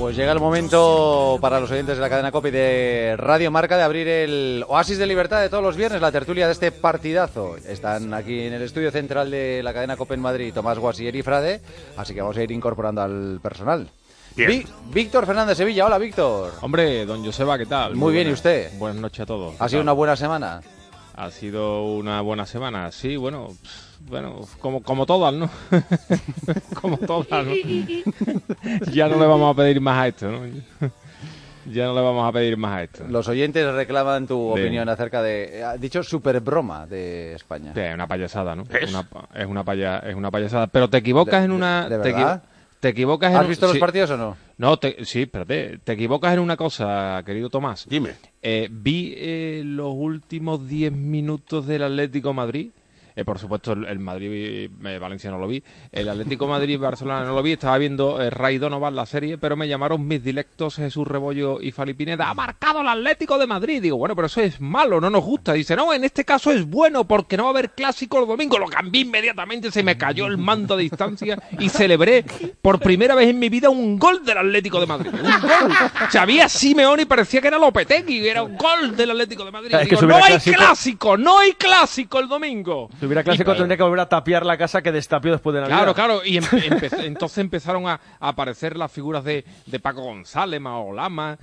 Pues llega el momento para los oyentes de la cadena COPE de Radio Marca de abrir el Oasis de Libertad de todos los viernes, la tertulia de este partidazo. Están aquí en el estudio central de la cadena COPE en Madrid Tomás Guasier y Frade, así que vamos a ir incorporando al personal. Víctor Fernández Sevilla, hola Víctor. Hombre, don Joseba, ¿qué tal? Muy bien, ¿y usted? Buenas noches a todos. ¿Ha sido una buena semana? Ha sido una buena semana, sí, bueno, como todas, ¿no? Como todas, ¿no? Ya no le vamos a pedir más a esto, ¿no? Ya no le vamos a pedir más a esto. Los oyentes reclaman tu opinión acerca de, ha dicho, super broma de España. Sí, es una payasada, ¿no? Es una payasada. Pero te equivocas en una... ¿De verdad? Te equivocas ¿Has visto los partidos o no? No, sí, espérate. Te equivocas en una cosa, querido Tomás. Dime. Vi los últimos 10 minutos del Atlético Madrid. Por supuesto, el Madrid Valencia no lo vi. El Atlético Madrid-Barcelona no lo vi. Estaba viendo Ray Donovan, la serie, pero me llamaron mis dilectos Jesús Rebollo y Fali Pineda. ¡Ha marcado el Atlético de Madrid! Digo, bueno, pero eso es malo, no nos gusta. Dice, no, en este caso es bueno porque no va a haber clásico el domingo. Lo cambié inmediatamente, se me cayó el mando a distancia y celebré por primera vez en mi vida un gol del Atlético de Madrid. Un gol. O sea, había Simeone y parecía que era Lopetegui. Era un gol del Atlético de Madrid. Digo, no hay clásico, no hay clásico el domingo. Si hubiera clásico, tendría que volver a tapiar la casa que destapió después de Navidad. Claro, y entonces empezaron a aparecer las figuras de Paco González, Maolama,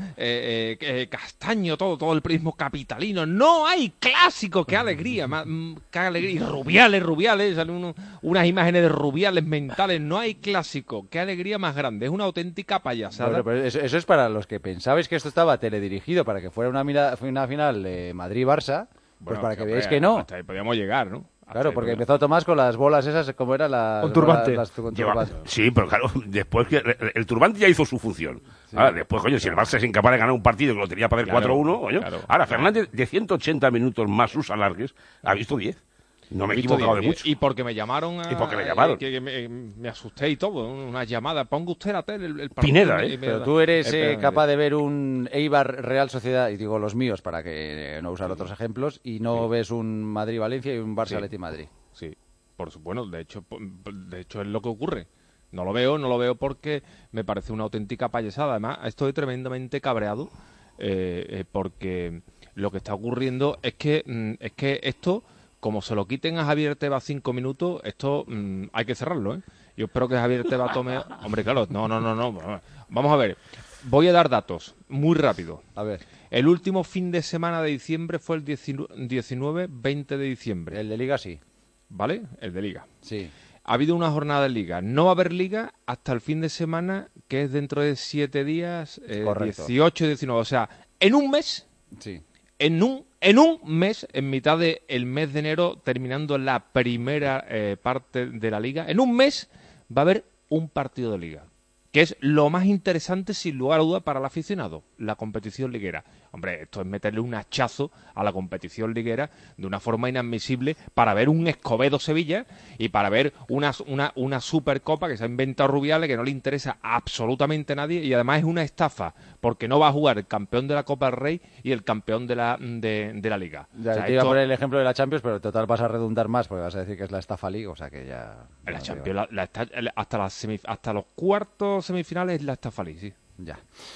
Castaño, todo el prismo capitalino. No hay clásico, qué alegría, qué alegría. Y Rubiales, salen unas imágenes de Rubiales mentales. No hay clásico, qué alegría más grande. Es una auténtica payasada. Bueno, pero eso es para los que pensabais que esto estaba teledirigido para que fuera una final de Madrid-Barça, pues para que veáis que no. Hasta ahí podíamos llegar, ¿no? Claro, porque empezó Tomás con las bolas esas, ¿cómo era? Con turbante. Sí, pero claro, después que el turbante ya hizo su función. Sí. Ahora, después, coño, si el Barça es incapaz de ganar un partido que lo tenía para hacer 4-1, coño. Claro, ahora, Fernández, de 180 minutos más sus alargues, ha visto 10. No me he equivocado de mucho. Y porque me llamaron. Que me asusté y todo. Una llamada. Ponga usted la tele. El Pineda, Pero tú eres capaz de ver un Eibar Real Sociedad, y digo los míos para que no usar otros ejemplos, y no ves un Madrid-Valencia y un Barça-Atleti Madrid. Sí, por supuesto. De hecho es lo que ocurre. No lo veo porque me parece una auténtica payasada. Además, estoy tremendamente cabreado porque lo que está ocurriendo es que esto... Como se lo quiten a Javier Tebas 5 minutos, esto hay que cerrarlo, ¿eh? Yo espero que Javier Tebas tome... Hombre, claro, no. Vamos a ver. Voy a dar datos, muy rápido. A ver. El último fin de semana de diciembre fue el 19-20 de diciembre. El de Liga sí. ¿Vale? El de Liga. Sí. Ha habido una jornada de Liga. No va a haber Liga hasta el fin de semana, que es dentro de 7 días, 18 y 19. O sea, en un mes... Sí. En un mes, en mitad del mes de enero, terminando la primera parte de la Liga, en un mes va a haber un partido de Liga, que es lo más interesante, sin lugar a duda, para el aficionado, la competición liguera. Hombre, esto es meterle un hachazo a la competición liguera de una forma inadmisible para ver un Escobedo-Sevilla y para ver una Supercopa que se ha inventado Rubiales, que no le interesa absolutamente a nadie, y además es una estafa, porque no va a jugar el campeón de la Copa del Rey y el campeón de la Liga. Ya, o sea, te iba a poner el ejemplo de la Champions, pero en total vas a redundar más, porque vas a decir que es la estafa League, o sea que ya... La Champions, hasta los cuartos semifinales es la estafa League, sí. Ya.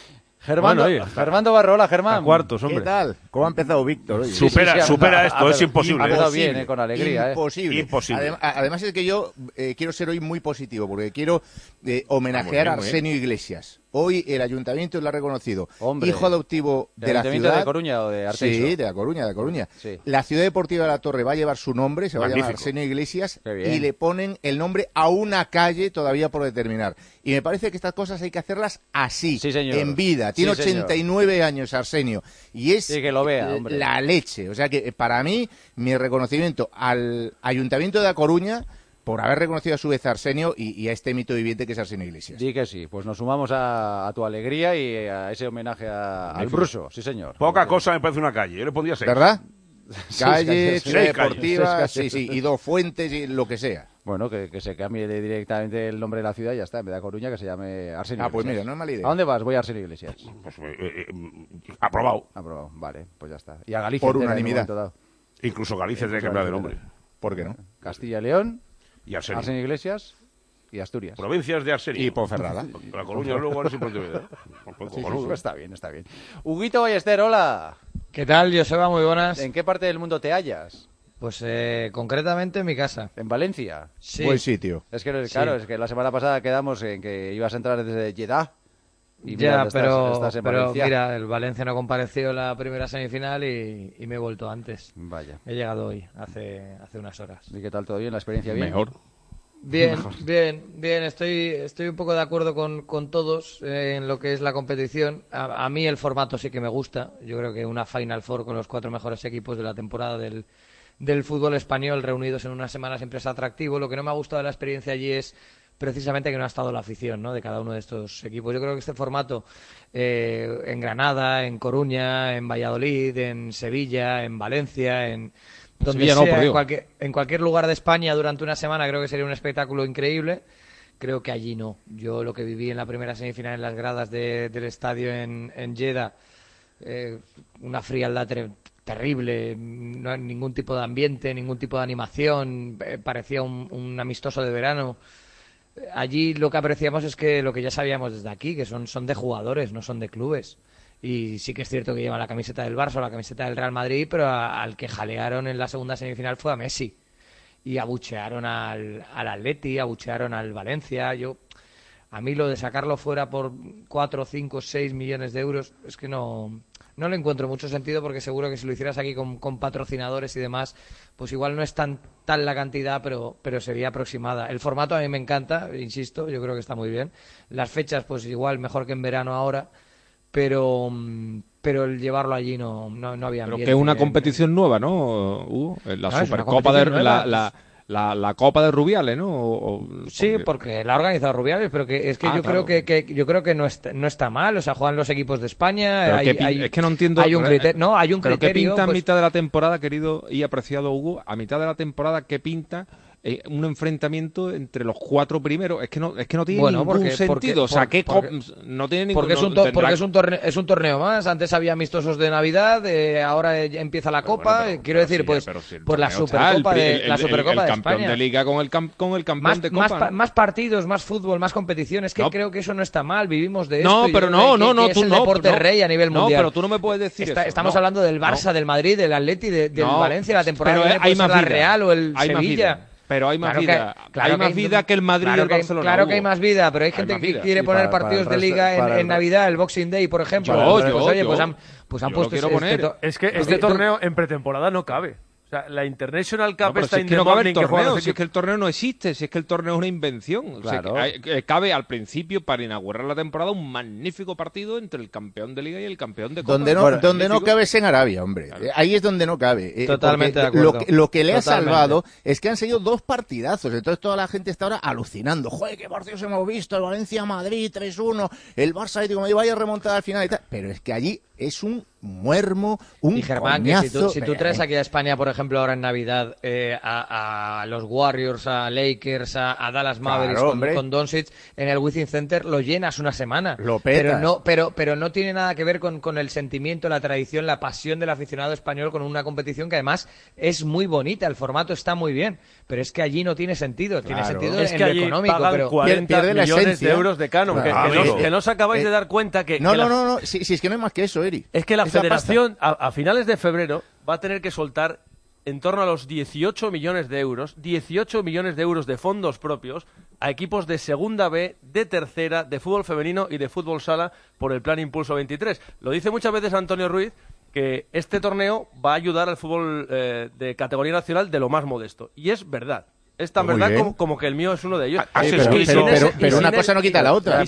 Germando Barro, hola Germán. A cuartos, hombre. ¿Qué tal? ¿Cómo ha empezado Víctor? Oye? Supera esto, es imposible. Ha empezado bien, con alegría. Imposible. Además es que yo quiero ser hoy muy positivo, porque quiero homenajear a Arsenio Iglesias. Hoy el ayuntamiento lo ha reconocido. Hombre, hijo adoptivo de la ciudad. ¿De Coruña o de Arteixo? Sí, de La Coruña. Sí. La ciudad deportiva de La Torre va a llevar su nombre, se va a llamar Arsenio Iglesias, y le ponen el nombre a una calle todavía por determinar. Y me parece que estas cosas hay que hacerlas así, sí, señor. En vida. Tiene 89 años Arsenio y es que lo vea, hombre. La leche. O sea que para mí, mi reconocimiento al ayuntamiento de La Coruña por haber reconocido a su vez a Arsenio y a este mito viviente que es Arsenio Iglesias. Sí que sí, pues nos sumamos a tu alegría y a ese homenaje al Bruso, sí señor. Poca cosa me parece una calle, yo le pondría 6. ¿Verdad? Calle, sí, deportiva, sí, y 2 fuentes y lo que sea. Bueno, que se cambie directamente el nombre de la ciudad y ya está, en vez de Coruña que se llame Arsenio Iglesias. Pues mira, no es mala idea. ¿A dónde vas? Voy a Arsenio Iglesias. Pues, aprobado, vale, pues ya está. Y a Galicia. Por unanimidad. Incluso Galicia tiene que cambiar de nombre. ¿Por qué no? Castilla y León. Y Arsenio Iglesias Y Asturias. Provincias de Arsenio. Y Ponferrada. La Coruña luego ahora siempre te ve. Está bien, está bien. Huguito Ballester, hola. ¿Qué tal, Joseba? Muy buenas. ¿En qué parte del mundo te hallas? Pues concretamente en mi casa. ¿En Valencia? Sí. Buen sitio. Es que, claro, es que la semana pasada quedamos en que ibas a entrar desde Jeddah. Y Ya, mira, pero Valencia. mira, el Valencia no compareció en la primera semifinal y me he vuelto antes. Vaya. He llegado hoy, hace unas horas. ¿Y qué tal? ¿Todo bien? ¿La experiencia bien? Mejor. Bien, bien. Estoy un poco de acuerdo con todos en lo que es la competición. A mí el formato sí que me gusta. Yo creo que una Final Four con los 4 mejores equipos de la temporada del fútbol español reunidos en una semana siempre es atractivo. Lo que no me ha gustado de la experiencia allí es precisamente que no ha estado la afición, ¿no?, de cada uno de estos equipos. Yo creo que este formato en Granada, en Coruña, en Valladolid, en Sevilla, en Valencia, en donde Sevilla, sea, en cualquier lugar de España durante una semana, creo que sería un espectáculo increíble. Creo que allí no. Yo lo que viví en la primera semifinal en las gradas del estadio en Jeddah, una frialdad terrible, no hay ningún tipo de ambiente, ningún tipo de animación, parecía un amistoso de verano. Allí lo que apreciamos es que lo que ya sabíamos desde aquí, que son de jugadores, no son de clubes. Y sí que es cierto que lleva la camiseta del Barça o la camiseta del Real Madrid, pero al que jalearon en la segunda semifinal fue a Messi. Y abuchearon al Atleti, abuchearon al Valencia. A mí lo de sacarlo fuera por 4, 5, 6 millones de euros es que no le encuentro mucho sentido, porque seguro que si lo hicieras aquí con patrocinadores y demás, pues igual no es tal la cantidad, pero sería aproximada. El formato a mí me encanta, insisto, yo creo que está muy bien. Las fechas, pues igual mejor que en verano ahora, pero el llevarlo allí no había ambiente. Pero que es una competición nueva, ¿no, Hugo? La Supercopa la Copa de Rubiales, ¿no? Sí, porque la ha organizado Rubiales, pero yo claro. creo que no está mal. O sea, juegan los equipos de España. Es que no entiendo. Hay un criterio. Hay un pero criterio. ¿qué pinta a pues, mitad de la temporada, querido y apreciado Hugo? A mitad de la temporada, ¿qué pinta un enfrentamiento entre los 4 primeros? Es que no tiene ningún sentido. No tiene ningún sentido. Porque es un torneo más. Antes había amistosos de Navidad, ahora ya empieza la Copa. Quiero decir, pues la Supercopa de España. El campeón de Liga con el campeón de Copa. Más partidos, más fútbol, más competición. Es que creo que eso no está mal. Vivimos de esto. No, pero no. Es el deporte rey a nivel mundial. No, pero tú no me puedes decir eso. Estamos hablando del Barça, del Madrid, del Atleti, del Valencia, la temporada que viene, la Real o el Sevilla. Pero hay más vida. Hay más vida que el Madrid y el Barcelona. Claro que hay más vida, pero hay gente que quiere poner partidos de Liga en Navidad, el Boxing Day, por ejemplo. Pues han puesto... Es que este torneo en pretemporada no cabe. O sea, la International Cup está si es que el torneo no existe, si es que el torneo es una invención. Claro. O sea, cabe al principio, para inaugurar la temporada, un magnífico partido entre el campeón de Liga y el campeón de Copa. Donde no cabe es en Arabia, hombre. Claro. Ahí es donde no cabe. Totalmente de acuerdo. Lo que le ha salvado es que han seguido 2 partidazos. Entonces toda la gente está ahora alucinando. ¡Joder, qué partidos hemos visto! El Valencia-Madrid 3-1, el Barça-Atlético de Madrid, vaya remontada al final y tal. Pero es que allí es un muermo, un Germán, coñazo. Que si tú traes aquí a España, por ejemplo, ahora en Navidad, a los Warriors, a Lakers, a Dallas Mavericks, con Doncic en el Within Center, lo llenas una semana. Lo petas. Pero no tiene nada que ver con el sentimiento, la tradición, la pasión del aficionado español con una competición que además es muy bonita, el formato está muy bien, pero es que allí no tiene sentido. Tiene sentido es en que lo allí económico, pagan pero 40 millones de euros de canon. Claro. Que no os acabáis de dar cuenta que... No. Si es que no hay más que eso, Eri. Es que la federación a finales de febrero va a tener que soltar en torno a los 18 millones de euros de fondos propios a equipos de segunda B, de tercera, de fútbol femenino y de fútbol sala por el plan Impulso 23. Lo dice muchas veces Antonio Ruiz, que este torneo va a ayudar al fútbol de categoría nacional de lo más modesto. Y es verdad. Es tan verdad como que el mío es uno de ellos. Pero una cosa no quita la otra.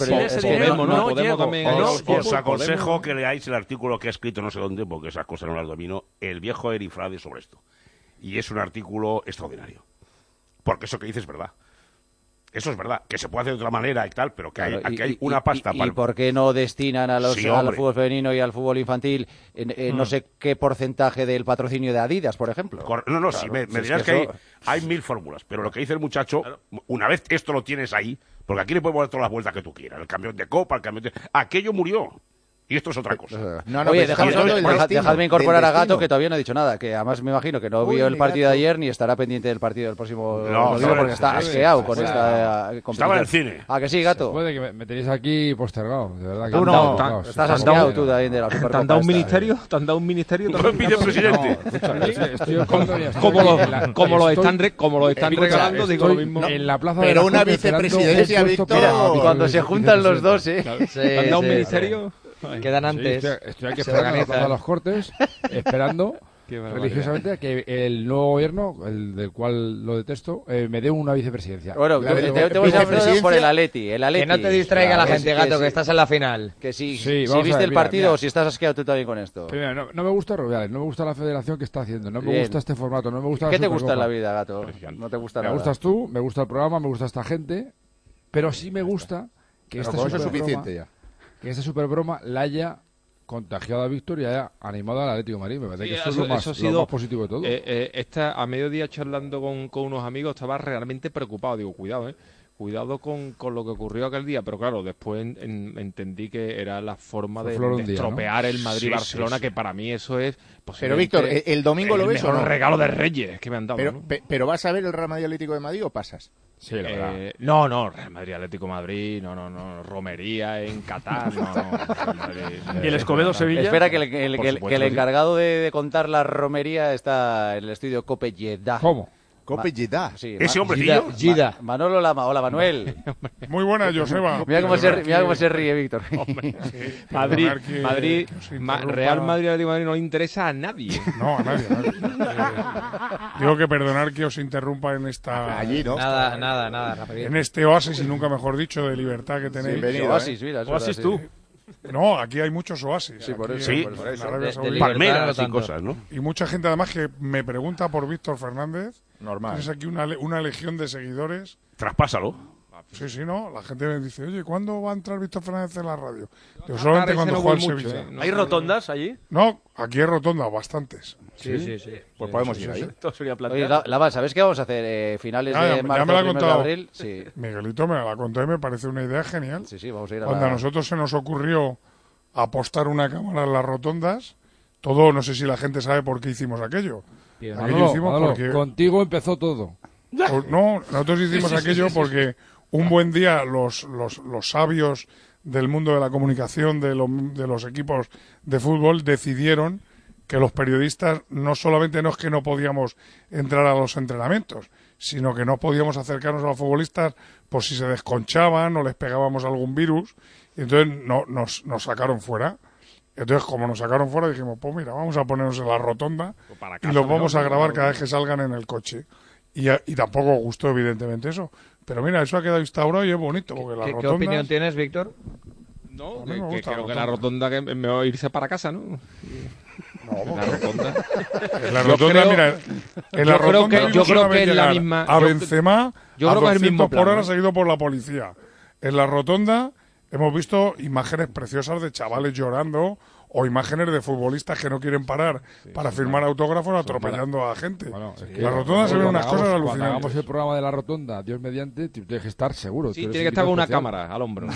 Os aconsejo que leáis el artículo que ha escrito no sé dónde, porque esas cosas no las domino, el viejo Eri Frade sobre esto. Y es un artículo extraordinario. Porque eso que dices es verdad. Eso es verdad, que se puede hacer de otra manera y tal, pero que aquí hay una pasta. ¿Y por qué no destinan al fútbol femenino y al fútbol infantil no sé qué porcentaje del patrocinio de Adidas, por ejemplo? Si me dirás que hay 1000 fórmulas, pero lo que dice el muchacho, una vez esto lo tienes ahí, porque aquí le puedes poner todas las vueltas que tú quieras, el campeón de Copa, el campeón de... Aquello murió. Y esto es otra cosa. Oye, dejadme incorporar a Gato, que todavía no ha dicho nada, que además me imagino que no vio el partido de ayer ni estará pendiente del partido del próximo domingo porque está asqueado con esta competición. Estaba en el cine. ¿Ah, que sí, Gato? Puede que me tenéis aquí postergado, de verdad. Tú no, estás asqueado tú también de la Supercopa. ¿Te han dado un ministerio? ¿Te han dado un ministerio? ¿Un vicepresidente? Como lo están regalando, digo lo mismo. En la plaza pero una vicepresidencia, Víctor. Cuando se juntan los dos, ¿eh? ¿Te han dado un ministerio? Quedan antes. Estoy aquí esperando en la plaza de los Cortes, esperando religiosamente a que el nuevo gobierno, el del cual lo detesto, me dé una vicepresidencia. Bueno, te voy a hablar por el Atleti. Que no te distraiga la gente, Gato, que estás en la final. Que si viste el partido o si estás asqueado tú también con esto. Primero, no me gusta Rubiales, no me gusta la federación que está haciendo, no me gusta este formato, no me gusta la ¿Qué te gusta en Supercopa. la vida, Gato? No te gusta nada. Me gustas tú, me gusta el programa, me gusta esta gente, pero sí me gusta que esta superbroma la haya contagiado a Víctor y haya animado al Atlético de Madrid. Me parece que eso es lo más positivo de todo. A mediodía charlando con unos amigos estaba realmente preocupado. Digo, cuidado con lo que ocurrió aquel día. Pero claro, después entendí que era la forma de estropear el Madrid-Barcelona, que para mí eso es... Pero Víctor, ¿el domingo lo ves o no? El regalo de Reyes que me han dado. Pero ¿vas a ver el Real Madrid Atlético de Madrid o pasas? Sí, la verdad. No, Real Madrid, Atlético de Madrid, no, romería en Qatar, no. ¿Y el Escobedo Sevilla? Espera, que el encargado de contar la romería está en el estudio Cope Jeddah. ¿Cómo? Cope Jeddah. Sí, Ese hombrecillo. Manolo Lama, hola Manuel. Muy buena, Joseba. Mira cómo se ríe Víctor. Real Madrid, Atlético de Madrid no le interesa a nadie. No, a nadie. Digo que perdonar que os interrumpa en esta... Allí, ¿no? Nada. En este oasis, y nunca mejor dicho, de libertad que tenéis. Bienvenido, Oasis, mira. Oasis tú. No, aquí hay muchos oasis. Sí, por Aquí eso. en Arabia Saudí. Palmeras y cosas, ¿no? Y mucha gente además que me pregunta por Víctor Fernández. Normal. Tienes aquí una legión de seguidores. Traspásalo. Sí, no. La gente me dice, oye, ¿cuándo va a entrar Víctor Fernández en la radio? Yo solamente cuando juega el Sevilla. ¿Hay rotondas allí? No, aquí hay rotondas, bastantes. Sí. Pues podemos ir ahí. Esto sería Oye, plantear. Lava, ¿sabes qué vamos a hacer? Finales Ya de me marzo, la ha primeros de contado. abril. Sí, Miguelito me la contó y me parece una idea genial. sí, vamos a ir a Cuando a la... nosotros se nos ocurrió apostar una cámara en las rotondas, todo, no sé si la gente sabe por qué hicimos aquello. Aquello hicimos Manolo, porque... contigo empezó todo. No, nosotros hicimos aquello porque un buen día los sabios del mundo de la comunicación de los equipos de fútbol decidieron que los periodistas no solamente no es que no podíamos entrar a los entrenamientos, sino que no podíamos acercarnos a los futbolistas por si se desconchaban o les pegábamos algún virus, y entonces nos sacaron fuera. Entonces, como nos sacaron fuera, dijimos, pues mira, vamos a ponernos en la rotonda y los vamos a grabar cada vez que salgan en el coche. Y tampoco gustó, evidentemente, eso. Pero mira, eso ha quedado instaurado y es bonito. Porque las ¿Qué rotondas... opinión tienes, Víctor? No, A mí me gusta creo la que la rotonda que es mejor irse para casa, ¿no? No, La rotonda. en la rotonda, mira, en la rotonda yo creo que es es la misma. a Benzema yo a creo que es el 200 mismo por plan, hora ¿no? seguido por la policía. En la rotonda hemos visto imágenes preciosas de chavales llorando o imágenes de futbolistas que no quieren parar para firmar autógrafos atropellando a gente. Bueno, es que en la rotonda se ven unas cosas Cuando hagamos alucinantes. el programa de la rotonda, Dios mediante, tienes que estar seguro. Sí, Tú eres tiene que estar con una especial. cámara al hombro.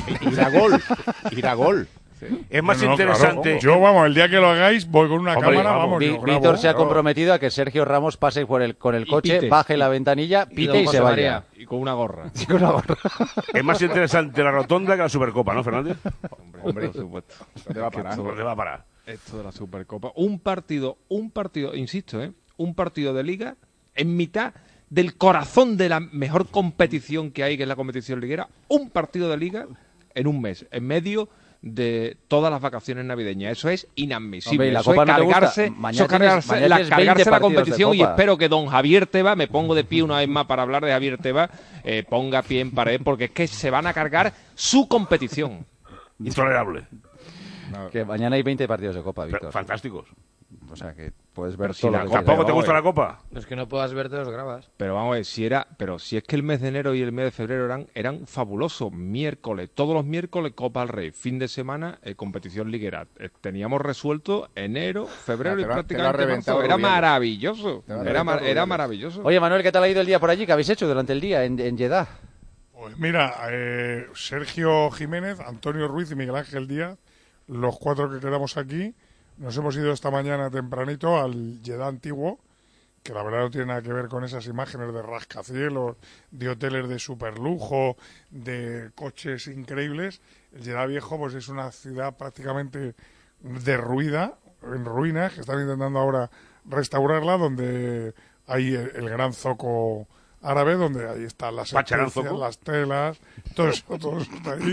Ir a gol. Es más No, interesante. claro. Yo, vamos, el día que lo hagáis, voy con una Hombre, cámara, vamos, vamos, yo grabo. Víctor se ha Claro. comprometido a que Sergio Ramos pase con el coche, pite. baje la ventanilla, pite y se vaya. Y con una gorra. Es más interesante la rotonda que la Supercopa, ¿no, Fernández? Hombre, por supuesto. ¿Dónde va a parar? ¿Dónde va a parar? Esto de la Supercopa. Un partido, insisto, un partido de liga en mitad del corazón de la mejor competición que hay, que es la competición liguera. Un partido de liga en un mes, en medio de todas las vacaciones navideñas. Eso es inadmisible. Hombre, ¿y la eso Copa es no te gusta? cargarse, Mañana eso es cargarse, mañana tienes 20 cargarse la partidos de competición, y Copa. espero que don Javier Tebas, me pongo de pie una vez más para hablar de Javier Tebas, ponga pie en pared, porque es que se van a cargar su competición. Intolerable. Que mañana hay 20 partidos de Copa, Víctor. Fantásticos. O sea, que puedes ver si todo la lo que Copa- quieras. ¿Tampoco te gusta la Copa? Los que no puedas ver, te los grabas. Pero vamos a ver, si es que el mes de enero y el mes de febrero eran fabulosos. Miércoles, todos los miércoles Copa del Rey, fin de semana competición liguera. Teníamos resuelto enero, febrero y prácticamente reventado, marzo. Era Rubiales. maravilloso. Era maravilloso. Oye, Manuel, ¿qué tal ha ido el día por allí? ¿Qué habéis hecho durante el día en Jeddah? Pues mira, Sergio Jiménez, Antonio Ruiz y Miguel Ángel Díaz los 4 que quedamos aquí, nos hemos ido esta mañana tempranito al Jeddah antiguo, que la verdad no tiene nada que ver con esas imágenes de rascacielos, de hoteles de superlujo, de coches increíbles. El Jeddah viejo pues es una ciudad prácticamente derruida, en ruinas, que están intentando ahora restaurarla, donde hay el gran zoco árabe, donde ahí están las especias, las telas, todo eso está ahí.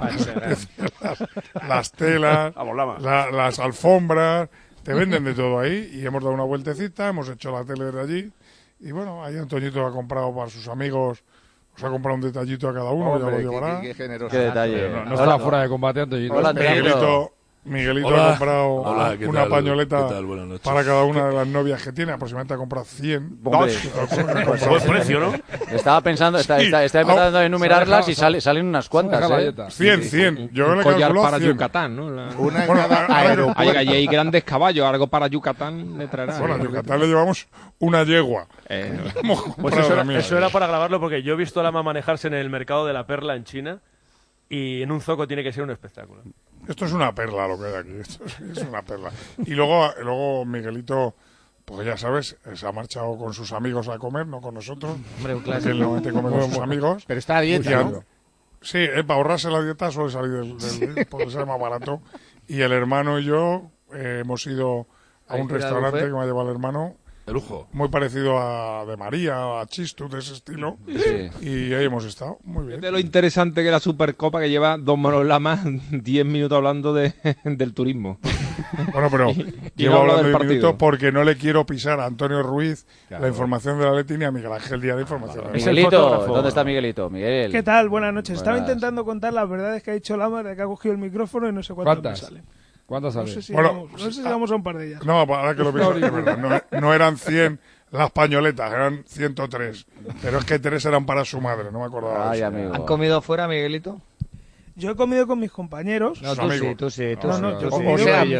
las telas, las alfombras, te venden de todo ahí, y hemos dado una vueltecita, hemos hecho la tele de allí, y bueno, ahí Antoñito ha comprado para sus amigos, os ha comprado un detallito a cada uno. Hombre, ya lo llevará. Qué generoso. Qué detalle. No estaba fuera de combate, Antoñito. Hola, Miguelito ha comprado una pañoleta para cada una de las novias que tiene. Aproximadamente ha comprado 100. Buen precio, ¿no? Estaba pensando, está empezando a enumerarlas y salen unas cuantas. 100. Yo un le collar calculo para 100. Yucatán, ¿no? Una en cada aeropuerto. Hay grandes caballos, algo para Yucatán le traerá. Bueno, a Yucatán le llevamos una yegua. Pues eso era para grabarlo, porque yo he visto a Lama manejarse en el mercado de la perla en China, y en un zoco tiene que ser un espectáculo. Esto es una perla lo que hay aquí. Esto es una perla. Y luego Miguelito, pues ya sabes, se ha marchado con sus amigos a comer, no con nosotros. Hombre, un Porque clásico. él normalmente come con sus amigos. Pero está a dieta, ¿no? Sí, para ahorrarse la dieta suele salir porque sale más barato. Y el hermano y yo hemos ido a un restaurante que me ha llevado el hermano. De lujo. Muy parecido a De María, a Chistu, de ese estilo. Sí. Y ahí hemos estado. Muy bien. De lo interesante que la Supercopa, que lleva Don Manuel Lama 10 minutos hablando del turismo. Bueno, pero llevo hablando 10 minutos porque no le quiero pisar a Antonio Ruiz la información de la Leti ni a Miguel Ángel Díaz de información. Miguelito, ¿dónde está Miguelito? Miguel. ¿Qué tal? Buenas noches. Estaba intentando contar las verdades que ha dicho Lama de que ha cogido el micrófono y no sé cuántas me salen. ¿Cuántas salen? No sé si vamos a un par de ellas. No, ahora que lo pienso, es verdad. No eran 100 las pañoletas, eran 103. Pero es que 3 eran para su madre, no me acordaba. Ay, de eso. amigo. ¿Han comido fuera, Miguelito? Yo he comido con mis compañeros. No, Tú sí. O sea,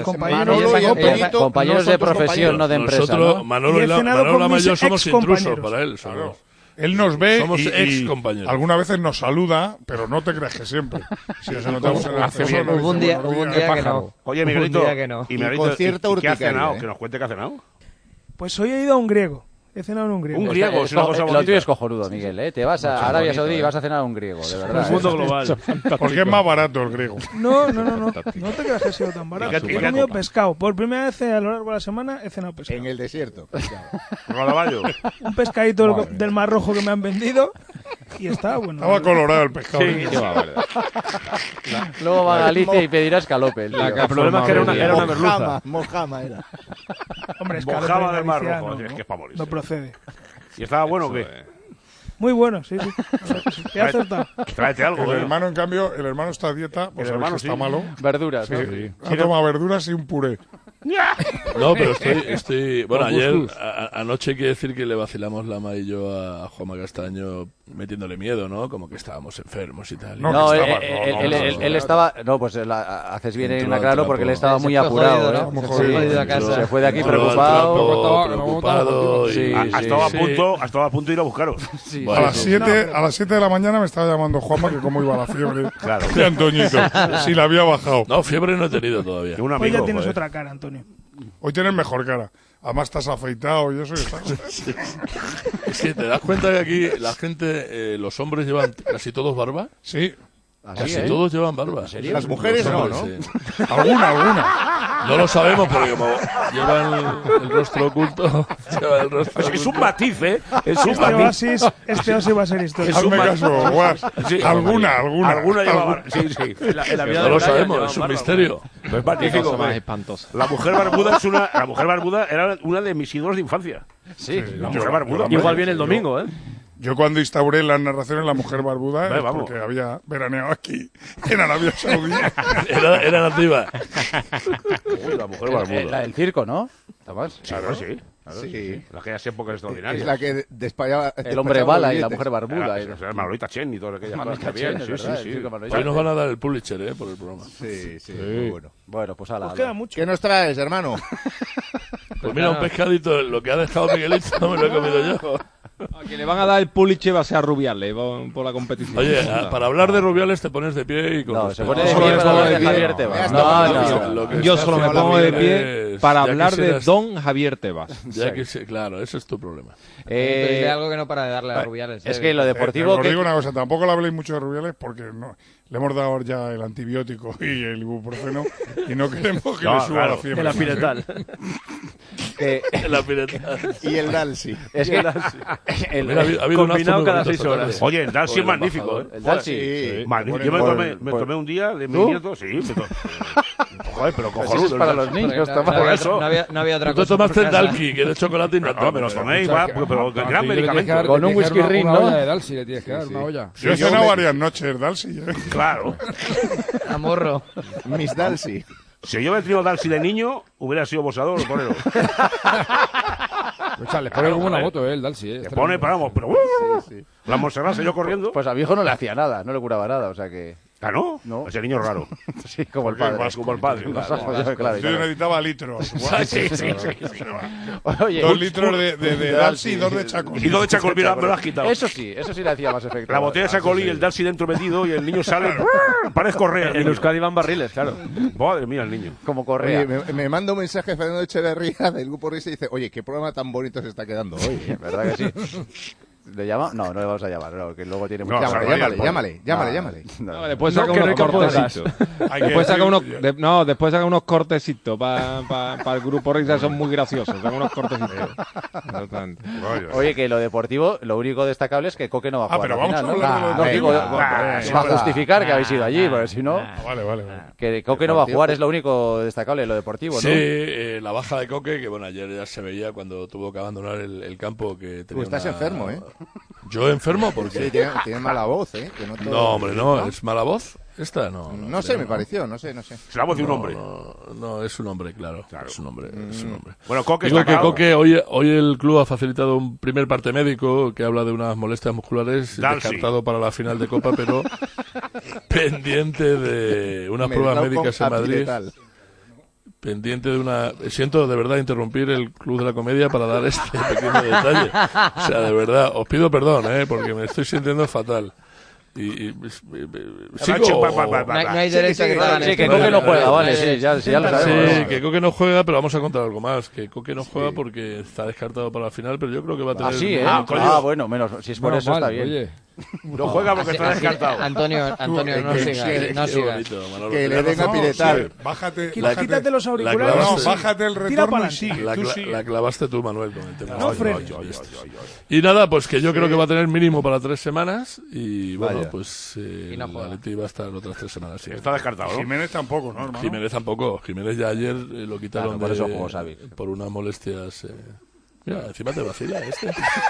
Compañeros de profesión, no de empresa. Nosotros, ¿no? Manolo y Lama y yo somos intrusos para él. Claro. Él nos ve Somos y ex-compañeros. algunas veces nos saluda, pero no te creas que siempre. Si nos notamos en el acceso, nos Hubo un dice, día "Buenos que días". no. Oye, Miguelito, Un día que no. y Miguelito, con cierta ¿y qué ha urticaria, cenado? ¿eh? Que nos cuente qué ha cenado. Pues hoy he ido a un griego. He cenado en un griego. Un griego, es una cosa Lo bonita. tuyo es cojonudo, Miguel, ¿eh? Te vas a Arabia Saudí y vas a cenar a un griego, de verdad. El mundo global. Porque es más barato el griego. No. No te creas que ha sido tan barato. ¿Y qué He comido pescado. Por primera vez a lo largo de la semana he cenado pescado. En el desierto. Galaballo. Un pescadito del Mar Rojo que me han vendido y estaba bueno. Estaba colorado el pescado. Luego va a Galicia y pedirá escalope. La El problema es que era una merluza. Mojama era. Hombre, es Mojama del Mar Galicia, Rojo, es que es para morirse. no procede. ¿Y estaba bueno o qué? Muy bueno, sí. Te he acertado. Tráete algo, El hermano, en cambio, el hermano está a dieta, pues El hermano está sí. malo. Verduras, ¿no? Ha tomado verduras y un puré. No, pero estoy bueno, Con ayer, couscous. anoche hay que decir que le vacilamos Lama y yo a Juanma Castaño metiéndole miedo, ¿no? Como que estábamos enfermos y tal. No, No, que él estaba... No, pues haces bien en Entró al aclararlo porque él trapo. estaba muy Se fue apurado, jodido, ¿eh? ¿no? Muy Se jodido. fue jodido a casa. Se fue de aquí Entró al preocupado. preocupado Sí, y... Ha estado a punto de ir a buscaros. Sí, A las 7 de la mañana me estaba llamando Juanma que cómo iba la fiebre de Antoñito. Si la había bajado. No, fiebre no he tenido todavía. Que un Hoy amigo, ya tienes joder. otra cara, Antonio. Hoy tienes mejor cara. Además estás afeitado y eso. Y estás... Es que te das cuenta que aquí la gente, los hombres llevan casi todos barba. Sí. Casi todos llevan barba. Las mujeres no, ¿no? Sí. Alguna. No lo sabemos porque como llevan el rostro oculto, llevan el rostro Es que es un oculto. matiz, ¿eh? Es un Este matiz. oasis va a ser histórico. Hazme caso, Guas. Sí. Alguna. Alguna lleva... Sí. En la vida No lo de Brian sabemos, llevaban es un barba, misterio. Es Qué magnífico. cosa más hombre. espantosa. La mujer barbuda era una de mis ídolos de infancia. Sí. La mujer barbuda. Igual viene el domingo, ¿eh? Yo cuando instauré las narraciones La Mujer Barbuda, es Vamos. porque había veraneado aquí en Arabia Saudí. Era nativa. Uy, la mujer La barbuda. del circo, ¿no? Tomás. Claro, sí. Sí. En aquellas épocas extraordinarias. Es la que despayaba. El hombre bala y la mujer barbuda. Era Manolita Chen y todo aquellas cosas que Manolita había. Chen, es Sí, verdad, sí, el sí. circo Manolita Hoy nos van a dar el Pulitzer, por el programa. Sí, muy bueno. Bueno, pues ala. Pues queda mucho. ¿Qué nos traes, hermano? Pues mira, un pescadito, lo que ha dejado Miguelito me lo he comido yo. A que le van a dar el Puliche va a ser a Rubiales por la competición. Oye, para hablar de Rubiales te pones de pie y con No, respeto. se pone de pie para hablar de Javier Tebas. No. Yo solo me pongo de pie para hablar de don Javier Tebas. Claro, ese es tu problema. Pero algo que no para de darle a Rubiales. Es que lo deportivo... Os digo una cosa, tampoco le habléis mucho de Rubiales porque no, le hemos dado ya el antibiótico y el ibuprofeno y no queremos que le suba la fiebre. El apiretal. La piretal. Y el Dalsi. Es que Ha habido un combinado acto cada muy 6 bonito horas. esta Oye, el Dalsi es magnífico, ¿eh? El Dalsi. Sí. Magnífico. Yo me tomé un día de mi nieto, sí. Joder, pero cojonudo. Es para los niños, No eso. había otra Tú te cosa. tomaste el Dalki, que es de chocolate y no. No, me lo tomé y va, pero gran medicamento. Con un whisky ring, una ¿no? olla de Dalsi le tienes que dar, una olla. Yo he cenado varias noches Dalsi. Claro. Amorro. Miss Dalsi. Si yo hubiera tenido Dalsi de niño, hubiera sido boxeador o torero. O sea, le pone como una moto, el Dalsi. Le pone, paramos, pero... La Montserrat yo corriendo. Pues a mi hijo no le hacía nada, no le curaba nada, o sea que... ¿Ah, no? No. Ese niño raro. Sí, como el padre. Como el padre. Los Claro. ojos, claro, Yo necesitaba litros. Sí. Oye, 2 litros de Dalsi y 2 de Chaco. Y 2 de Chacolí, me lo has quitado. Eso sí le hacía más efecto. La botella de Chacolí y el Dalsi dentro metido y el niño sale... Parece Correa. En Euskadi van barriles, claro. Madre mía, el niño. Como Correa. Oye, me manda un mensaje Fernando Echeverría del Grupo Risa y dice, oye, qué programa tan bonito se está quedando hoy. ¿Verdad que sí? ¿Le llama? No, no le vamos a llamar, no, que luego tiene No, mucha... Llámale. No. Después saca que no hay unos campo de cortecitos. Hay que Después saca decir- unos, después saca unos cortecitos para el grupo Risa, son muy graciosos, saca unos cortecitos. Exactamente. Oye, que lo deportivo, lo único destacable es que Coque no va a jugar pero la vamos final, a ¿no? hablar de lo No, digo, deportivo. para justificar que habéis ido allí, porque si no... Vale. Que Coque no va a jugar es lo único destacable, lo deportivo, ¿no? Sí, la baja de Coque, que bueno, ayer ya se veía cuando tuvo que abandonar el campo que tenía Estás enfermo, ¿eh? ¿Yo enfermo? ¿Por qué? Sí, tiene mala voz, ¿eh? Que no, todo- No, hombre, no, ¿es mala voz? ¿Esta? No. No sé, me pareció, no sé. Es la voz de un hombre. No, es un hombre, claro. Es un hombre, es un hombre. Bueno, Coque Digo está que claro. Coque, hoy el club ha facilitado un primer parte médico que habla de unas molestias musculares, Dalsi. descartado para la final de Copa, pero pendiente de unas pruebas médicas en Madrid. Pendiente de una... Siento de verdad interrumpir el Club de la Comedia para dar este pequeño detalle. O sea, de verdad, os pido perdón, porque me estoy sintiendo fatal. ¿Sigo? No hay derecho a que te hagan Sí, esto. que Coque no juega, vale, sí, ya lo sabemos. Sí, que Coque no juega, pero vamos a contar algo más. Que Coque no juega porque está descartado para la final, pero yo creo que va a tener... Ah, sí, ¿eh? coño. Bueno, menos, si es por Menos eso está mal, bien. oye. No juega porque está descartado. Antonio, no sigas. No Qué sigas. bonito, Manolo. Que le den a piretar. Bájate. Quítate los No, auriculares. bájate el Tira retorno para y sigue. adelante. Tú sigue. La clavaste tú, Manuel, con el tema. No frenes. Y nada, pues que yo creo que va a tener mínimo para 3 semanas y bueno, Vaya. pues no la juega. Leti va a estar otras 3 semanas. Sí. Está descartado, ¿no? Jiménez tampoco, ¿no, hermano? Jiménez tampoco. Jiménez ya ayer lo quitaron Claro, por eso jugó Xavi. por unas molestias. Mira, encima te vacila este.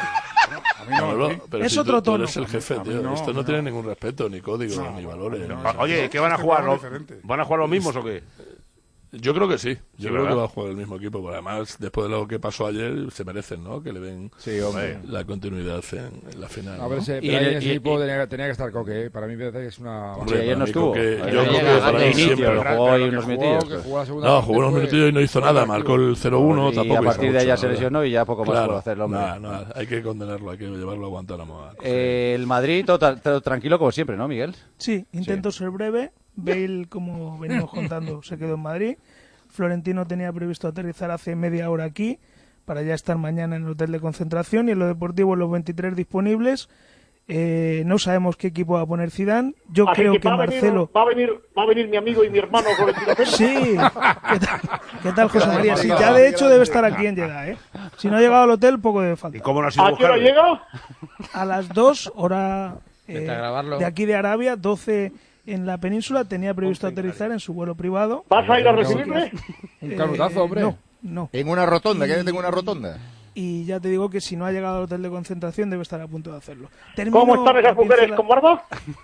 A mí no, Manolo, ¿eh? pero Es si otro tú tono. eres el jefe, A mí tío. no, Esto no no. tiene ningún respeto, ni código, ni valores. ni- Oye, ¿qué van a jugar? programa diferente. ¿Van a jugar los mismos o qué? Yo creo que sí. Yo creo ¿verdad? que va a jugar el mismo equipo. Porque además, después de lo que pasó ayer, se merecen, ¿no? Que le den la continuidad en la final. A ver, ¿no? pero ahí en ese equipo tenía que estar Coque, ¿eh? Para mí me parece que es una... Hombre, ayer no para mí estuvo. Coque- Ayer yo creo llega que para de mí inicio, siempre. lo jugó ahí unos minutillos. No, jugó unos minutillos y no hizo nada. Marcó el 0-1, Y tampoco a hizo partir de ahí ya mucho, se la lesionó y ya poco más Claro, pudo hacer el hombre. nada, hay que condenarlo, hay que llevarlo a Guantánamo. El Madrid, todo tranquilo como siempre, ¿no, Miguel? Sí, intento ser breve. Bale, como venimos contando, se quedó en Madrid. Florentino tenía previsto aterrizar hace media hora aquí para ya estar mañana en el hotel de concentración y en lo deportivo los 23 disponibles. No sabemos qué equipo va a poner Zidane. Yo Así creo que va Marcelo... a venir mi amigo y mi hermano Florentino Pérez. Sí, ¿qué tal José María? Sí, ya de hecho debe estar aquí en Jeddah, ¿eh? Si no ha llegado al hotel, poco debe ¿Y faltar. cómo no has ido a ¿A qué hora buscarle? llega? A las 2, hora Vete a grabarlo. de aquí de Arabia, 12 en la península, tenía previsto aterrizar en su vuelo privado. ¿Vas a ir a recibirme? Un canutazo, hombre. No. En una rotonda, que tengo una rotonda. Y ya te digo que si no ha llegado al hotel de concentración debe estar a punto de hacerlo. ¿Cómo están esas mujeres con barba?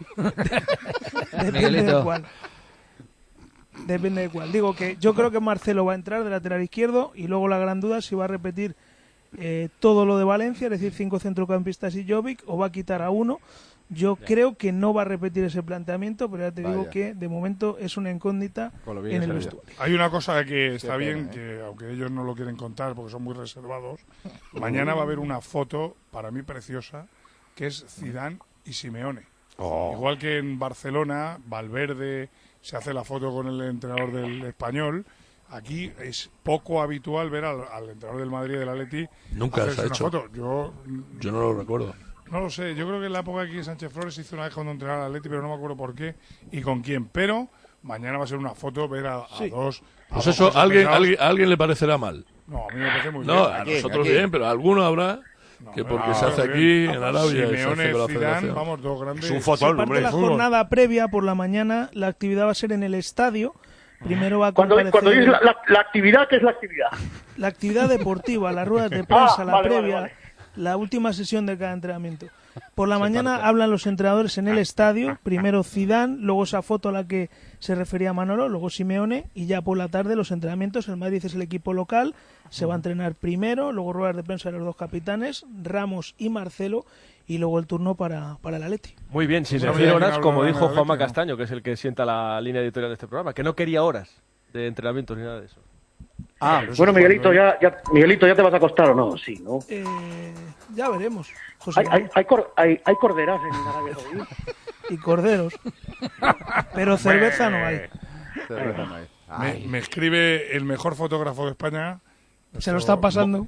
Depende Miguelito. de cuál. Depende de cuál. Digo que yo creo que Marcelo va a entrar de lateral izquierdo y luego la gran duda es si va a repetir todo lo de Valencia, es decir, 5 centrocampistas y Jovic, o va a quitar a uno. Yo creo que no va a repetir ese planteamiento, pero ya te digo que de momento es una incógnita en el vestuario. Hay una cosa que está bien, que aunque ellos no lo quieren contar porque son muy reservados, mañana va a haber una foto, para mí preciosa, que es Zidane y Simeone. Igual que en Barcelona, Valverde se hace la foto con el entrenador del Español. Aquí es poco habitual ver al entrenador del Madrid y del Atleti. Nunca se ha hecho. Foto. Yo no lo recuerdo. No lo sé. Yo creo que en la época aquí Sánchez Flores hizo una vez cuando entrenaba al Atleti, pero no me acuerdo por qué y con quién. Pero mañana va a ser una foto ver a dos. Pues eso a alguien le parecerá mal. No, a mí me parece muy bien. No, a nosotros bien, pero a alguno habrá que porque se hace aquí en Arabia y se hace con la federación. Vamos, dos grandes. Es un fotón, hombre. La jornada previa por la mañana, la actividad va a ser en el estadio. Primero va a comparecer... Cuando dices la actividad, ¿qué es la actividad? La actividad deportiva, las ruedas de prensa, la previa, la última sesión de cada entrenamiento. Por la mañana hablan los entrenadores en el estadio, primero Zidane, luego esa foto a la que se refería Manolo, luego Simeone, y ya por la tarde los entrenamientos. El Madrid es el equipo local, se va a entrenar primero, luego ruedas de prensa de los dos capitanes, Ramos y Marcelo, y luego el turno para el Atleti. Muy bien, sin decir horas, como dijo Juanma Castaño, que es el que sienta la línea editorial de este programa, que no quería horas de entrenamientos ni nada de eso. Bueno, Miguelito, ¿ya te vas a acostar o no? Sí, ¿no? Ya veremos. José hay corderas en Arabia Saudí. Y corderos. Pero cerveza no hay. Me escribe el mejor fotógrafo de España. Se lo está pasando.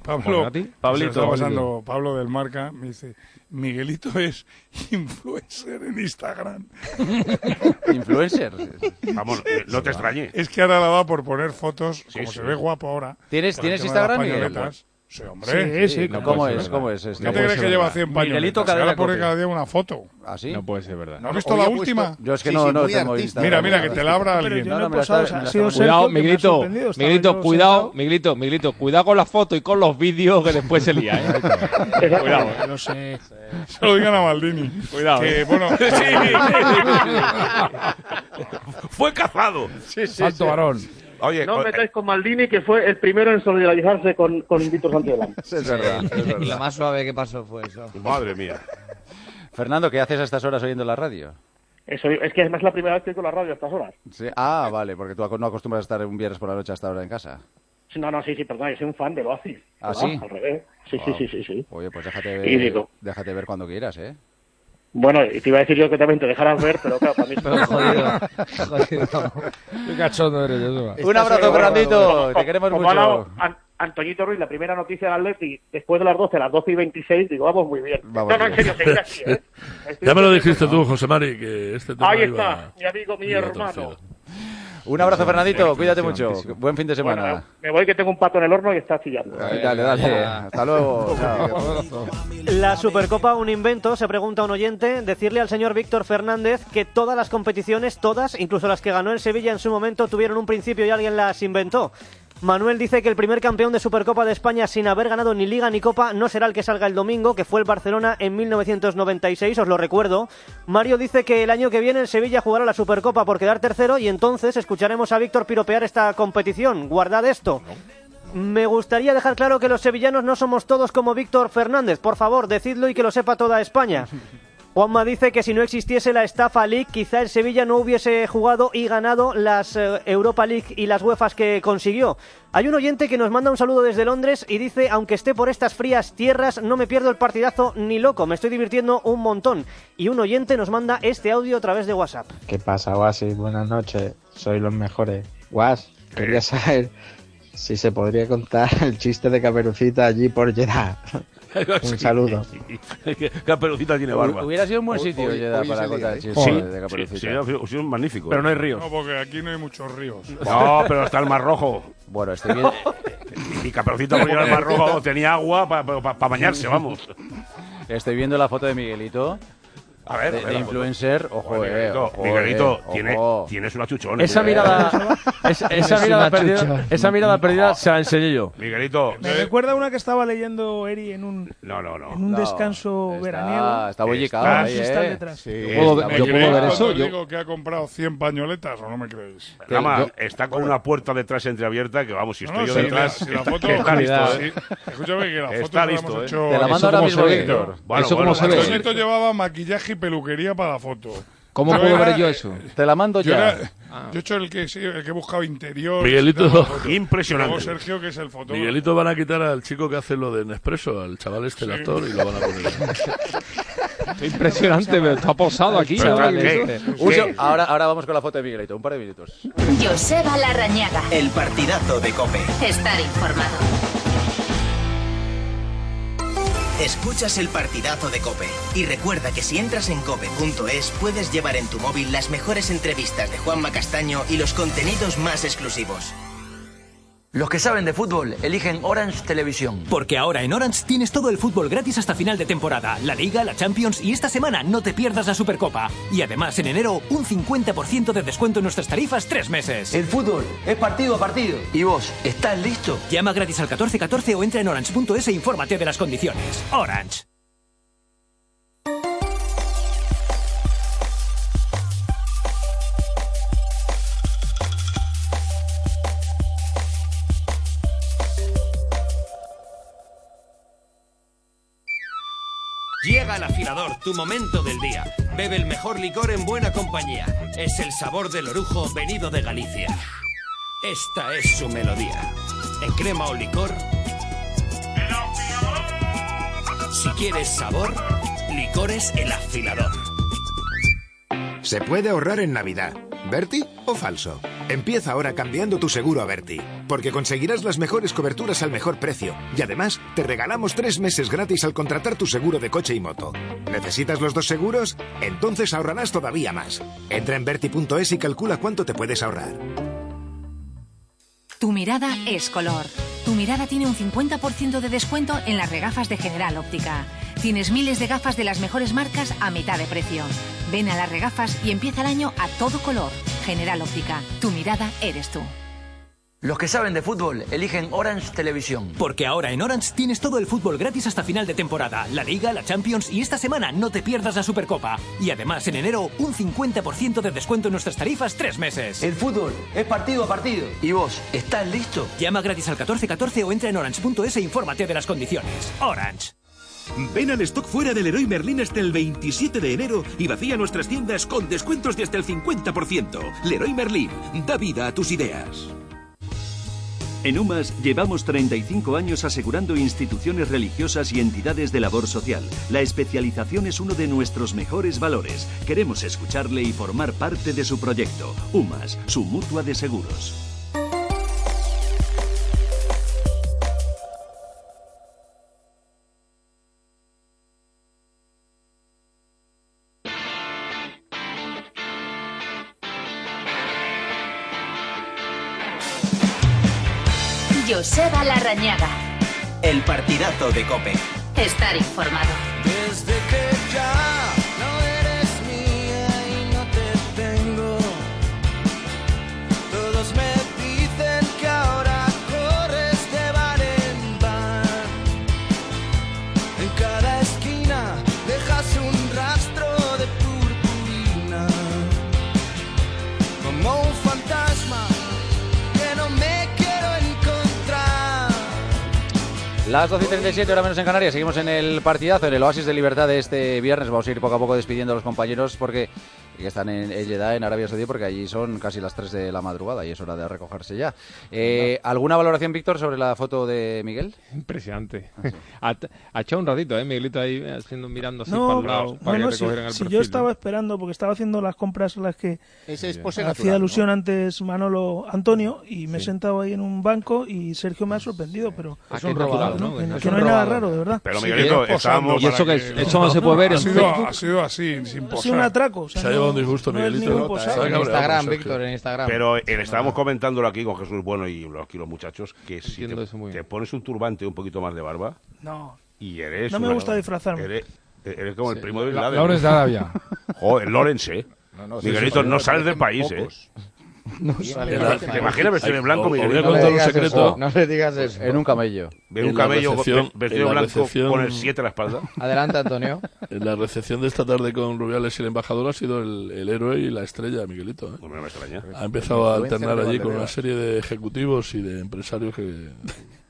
Pablo del Marca me dice: Miguelito es influencer en Instagram. ¿Influencer? Vamos, no te extrañe. Es que ahora la da por poner fotos, como se ve guapo ahora. ¿Tienes Instagram, Miguel? Sí, hombre. Sí. ¿Cómo es? ¿Qué te crees que lleva 100 pañoletas? Ahora pone cada día una foto. ¿Ah, sí? No puede ser verdad. ¿No has visto la última? Yo es que no tengo Instagram. Mira, que te la abra alguien. Cuidado, Miguelito, Miguelito, cuidado con la foto y con los vídeos que después se lía, Cuidado, no sé. Se lo digan a Maldini. Cuidado. Que, bueno, Fue cazado. Salto varón. Oye, no metáis con Maldini, que fue el primero en solidarizarse con Víctor Santiago. Es verdad. Y lo más suave que pasó fue eso. Madre mía. Fernando, ¿qué haces a estas horas oyendo la radio? Eso, es que además es la primera vez que oigo la radio a estas horas. Sí. Ah, vale, porque tú no acostumbras a estar un viernes por la noche hasta ahora en casa. No, sí, perdón, yo soy un fan de Oasis. ¿Ah, sí? Al revés. Sí. Oye, pues déjate ver cuando quieras, ¿eh? Bueno, y te iba a decir yo que también te dejaras ver, pero claro, para mí es jodido. Qué cachondo eres, Josué. Un abrazo, Fernandito. Te queremos mucho. Antoñito Ruiz, la primera noticia del Atleti, después de las 12, a las 12:26, digo, vamos muy bien. No, en serio, seguir así, ¿eh? Ya me lo dijiste tú, José Mari, que este tema Ahí está, mi amigo, mi hermano. Un abrazo, Fernandito, cuídate mucho. Buen fin de semana. Bueno, me voy que tengo un pato en el horno y está chillando. Dale. Hasta luego. La Supercopa, un invento, se pregunta un oyente. Decirle al señor Víctor Fernández que todas las competiciones, todas, incluso las que ganó el Sevilla en su momento, tuvieron un principio y alguien las inventó. Manuel dice que el primer campeón de Supercopa de España sin haber ganado ni Liga ni Copa no será el que salga el domingo, que fue el Barcelona en 1996, os lo recuerdo. Mario dice que el año que viene el Sevilla jugará la Supercopa por quedar tercero y entonces escucharemos a Víctor piropear esta competición. Guardad esto. Me gustaría dejar claro que los sevillanos no somos todos como Víctor Fernández. Por favor, decidlo y que lo sepa toda España. Juanma dice que si no existiese la Estafa League, quizá el Sevilla no hubiese jugado y ganado las Europa League y las UEFAs que consiguió. Hay un oyente que nos manda un saludo desde Londres y dice: aunque esté por estas frías tierras, no me pierdo el partidazo ni loco, me estoy divirtiendo un montón. Y un oyente nos manda este audio a través de WhatsApp. ¿Qué pasa, Oasis? Buenas noches, sois los mejores. Guas, quería saber si se podría contar el chiste de Caperucita allí por Jeddah. Un saludo. Caperucita tiene barba. Hubiera sido un buen sitio Jeddah para contar el chiste de Caperucita. Sí, ha sido magnífico. Pero no hay ríos. No, porque aquí no hay muchos ríos. No, pero está el Mar Rojo. Bueno, estoy bien. Y Caperucita por ir al Mar Rojo tenía agua para bañarse, vamos. Estoy viendo la foto de Miguelito. A ver, de influencer, ojo, Miguelito, tienes una chuchona. Esa mirada perdida se la enseñé yo. Miguelito. Me recuerda una que estaba leyendo Eri en un descanso veraniego. Está bollicado ahí, está detrás. Sí, ¿Yo puedo ver eso? ¿Yo digo que ha comprado 100 pañoletas o no me creéis? Nada, está con una puerta detrás entreabierta que vamos, si estoy yo detrás, si la foto está listo, Escúchame que la foto está listo, hecho... Te la mando ahora mismo, Víctor. Eso como se ve. Llevaba maquillaje y peluquería para la foto. ¿Cómo puedo ver yo eso? Te la mando ya. Yo he hecho el que he buscado interior. Miguelito, impresionante. Luego Sergio, que es el fotógrafo. Miguelito van a quitar al chico que hace lo de Nespresso, al chaval el actor, y lo van a poner. Impresionante, me está posado aquí. Ahora vamos con la foto de Miguelito, un par de minutos. Joseba Larrañaga. El partidazo de COPE. Estar informado. Escuchas el partidazo de COPE. Y recuerda que si entras en cope.es puedes llevar en tu móvil las mejores entrevistas de Juanma Castaño y los contenidos más exclusivos. Los que saben de fútbol eligen Orange Televisión. Porque ahora en Orange tienes todo el fútbol gratis hasta final de temporada. La Liga, la Champions y esta semana no te pierdas la Supercopa. Y además en enero un 50% de descuento en nuestras tarifas 3 meses. El fútbol es partido a partido. ¿Y vos, estás listo? Llama gratis al 1414 o entra en orange.es e infórmate de las condiciones. Orange. Llega al afilador, tu momento del día. Bebe el mejor licor en buena compañía. Es el sabor del orujo venido de Galicia. Esta es su melodía. En crema o licor. Si quieres sabor, licores El Afilador. Se puede ahorrar en Navidad. ¿Berti o falso? Empieza ahora cambiando tu seguro a Berti, porque conseguirás las mejores coberturas al mejor precio. Y además, te regalamos 3 meses gratis al contratar tu seguro de coche y moto. ¿Necesitas los 2 seguros? Entonces ahorrarás todavía más. Entra en Berti.es y calcula cuánto te puedes ahorrar. Tu mirada es color. Tu mirada tiene un 50% de descuento en las regafas de General Óptica. Tienes miles de gafas de las mejores marcas a mitad de precio. Ven a las regafas y empieza el año a todo color. General Óptica, tu mirada eres tú. Los que saben de fútbol eligen Orange Televisión. Porque ahora en Orange tienes todo el fútbol gratis hasta final de temporada. La Liga, la Champions y esta semana no te pierdas la Supercopa. Y además en enero un 50% de descuento en nuestras tarifas 3 meses. El fútbol es partido a partido. ¿Y vos, estás listo? Llama gratis al 1414 o entra en orange.es e infórmate de las condiciones. Orange. Ven al stock fuera del Leroy Merlin hasta el 27 de enero y vacía nuestras tiendas con descuentos de hasta el 50%. Leroy Merlin, da vida a tus ideas. En UMAS llevamos 35 años asegurando instituciones religiosas y entidades de labor social. La especialización es uno de nuestros mejores valores. Queremos escucharle y formar parte de su proyecto. UMAS, su mutua de seguros. Joseba Larrañaga. El partidazo de COPE. Estar informado. Desde que ya no eres mía y no te tengo, todos me dicen que ahora corres de bar en bar. En cada esquina dejas un rastro de purpurina, como un fantasma que no me quiero encontrar. Las 12:37, hora menos en Canarias. Seguimos en el partidazo, en el oasis de libertad de este viernes. Vamos a ir poco a poco despidiendo a los compañeros porque que están en Jeddah, en Arabia Saudí, porque allí son casi las 3 de la madrugada y es hora de recogerse ya. ¿Alguna valoración, Víctor, sobre la foto de Miguel? Impresionante. Ha echado un ratito, Miguelito ahí mirando así no, para el lado. Para que recogieran el si perfil, yo estaba esperando, porque estaba haciendo las compras a las que hacía alusión antes Manolo Antonio, y me he sentado ahí en un banco y Sergio me ha sorprendido, pero es un robado, ¿no? Que no hay nada raro, de verdad. Pero Miguelito, estábamos... ¿Y eso que eso no se puede ver? Ha sido así, sin posar. Ha sido un atraco. O sea, se ha llevado un disgusto, Miguelito. En Instagram, Víctor, en Instagram. Pero estábamos comentándolo aquí con Jesús Bueno y aquí los muchachos, que si te pones un turbante, un poquito más de barba... No. Y eres... No me gusta disfrazarme. Eres como el primo de Bin Laden. Lawrence de Arabia. Joder, Lawrence, Miguelito, no sales del país, No sale. ¿Te imaginas vestir en blanco, Miguel? Voy a contar un secreto. No le digas eso. En un camello. En un camello vestido blanco con el 7 a la espalda. Adelante, Antonio. En la recepción de esta tarde con Rubiales y el embajador ha sido el héroe y la estrella, Miguelito. No me extraña. Ha empezado a alternar allí con una serie de ejecutivos y de empresarios que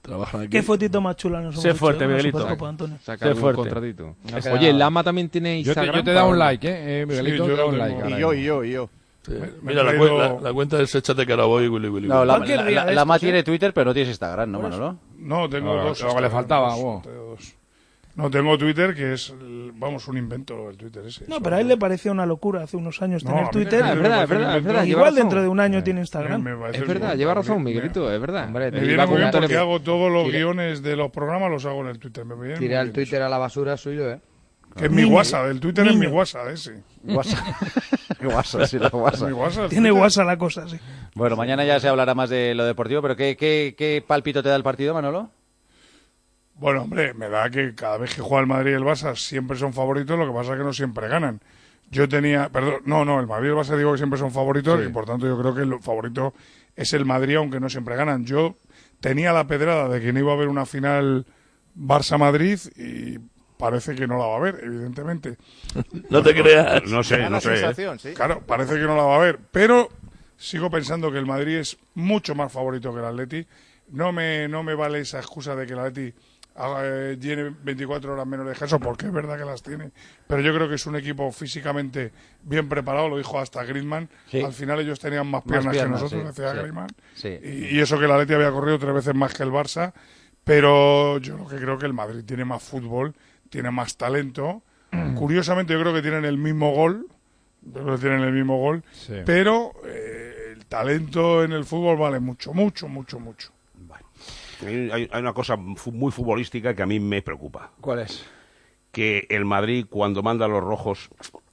Trabajan aquí. Qué fotito más chula nos hemos Sé hecho, fuerte, ¿no? Miguelito. Supercopa, Antonio. Saca algún contratito. Oye, Lama también tiene Instagram. Yo te he dado un like, Miguelito, Sí, te he dado un yo like. tengo- ahora. Y yo. Sí. Me Mira, he traído- la cuenta es Échate Caraboy, Willy Willy. No, Cualquier día de Lama estos, tiene Twitter, pero no tienes Instagram, ¿no, Manolo? No, tengo No, dos. lo que le faltaba, wow. dos. No, tengo Twitter, que es, vamos, un invento el Twitter ese. No, pero a él le parecía una locura hace unos años No, tener a mí Twitter. me- Es verdad, es verdad, es verdad. lleva Igual razón. dentro de un año tiene Instagram. Me parece Es verdad, bien. lleva razón, Me- Miguelito, es verdad. Hombre, Me te viene iba muy bien con- porque hago todos los Tira- guiones de los programas, los hago en el Twitter. Me viene Tira muy el bien Twitter a la basura suyo, eso. Que es mi WhatsApp, el Twitter es mi Niño. WhatsApp ese. WhatsApp. WhatsApp, sí, la WhatsApp. Mi WhatsApp. Tiene WhatsApp la cosa, sí. Bueno, mañana ya se hablará más de lo deportivo, pero ¿qué pálpito te da el partido, Manolo? Bueno, hombre, me da que cada vez que juega el Madrid y el Barça siempre son favoritos, lo que pasa es que no siempre ganan. Yo tenía, perdón, no, el Madrid y el Barça digo que siempre son favoritos y por tanto yo creo que el favorito es el Madrid, aunque no siempre ganan. Yo tenía la pedrada de que no iba a haber una final Barça-Madrid y parece que no la va a haber, evidentemente. No te creas. No sé, Da no la sé. sensación, sí. Claro, parece que no la va a haber, pero sigo pensando que el Madrid es mucho más favorito que el Atleti. No me vale esa excusa de que el Atleti tiene 24 horas menos de descanso, porque es verdad que las tiene, pero yo creo que es un equipo físicamente bien preparado, lo dijo hasta Griezmann. Sí. Al final ellos tenían más piernas, que nosotros, sí, decía sí. Griezmann. Sí. Y eso que el Atleti había corrido 3 veces más que el Barça, pero yo lo que creo que el Madrid tiene más fútbol, tiene más talento. Curiosamente yo creo que tienen el mismo gol, Sí. pero el talento en el fútbol vale mucho, mucho, mucho, mucho. Hay una cosa muy futbolística que a mí me preocupa. ¿Cuál es? Que el Madrid, cuando manda a los rojos,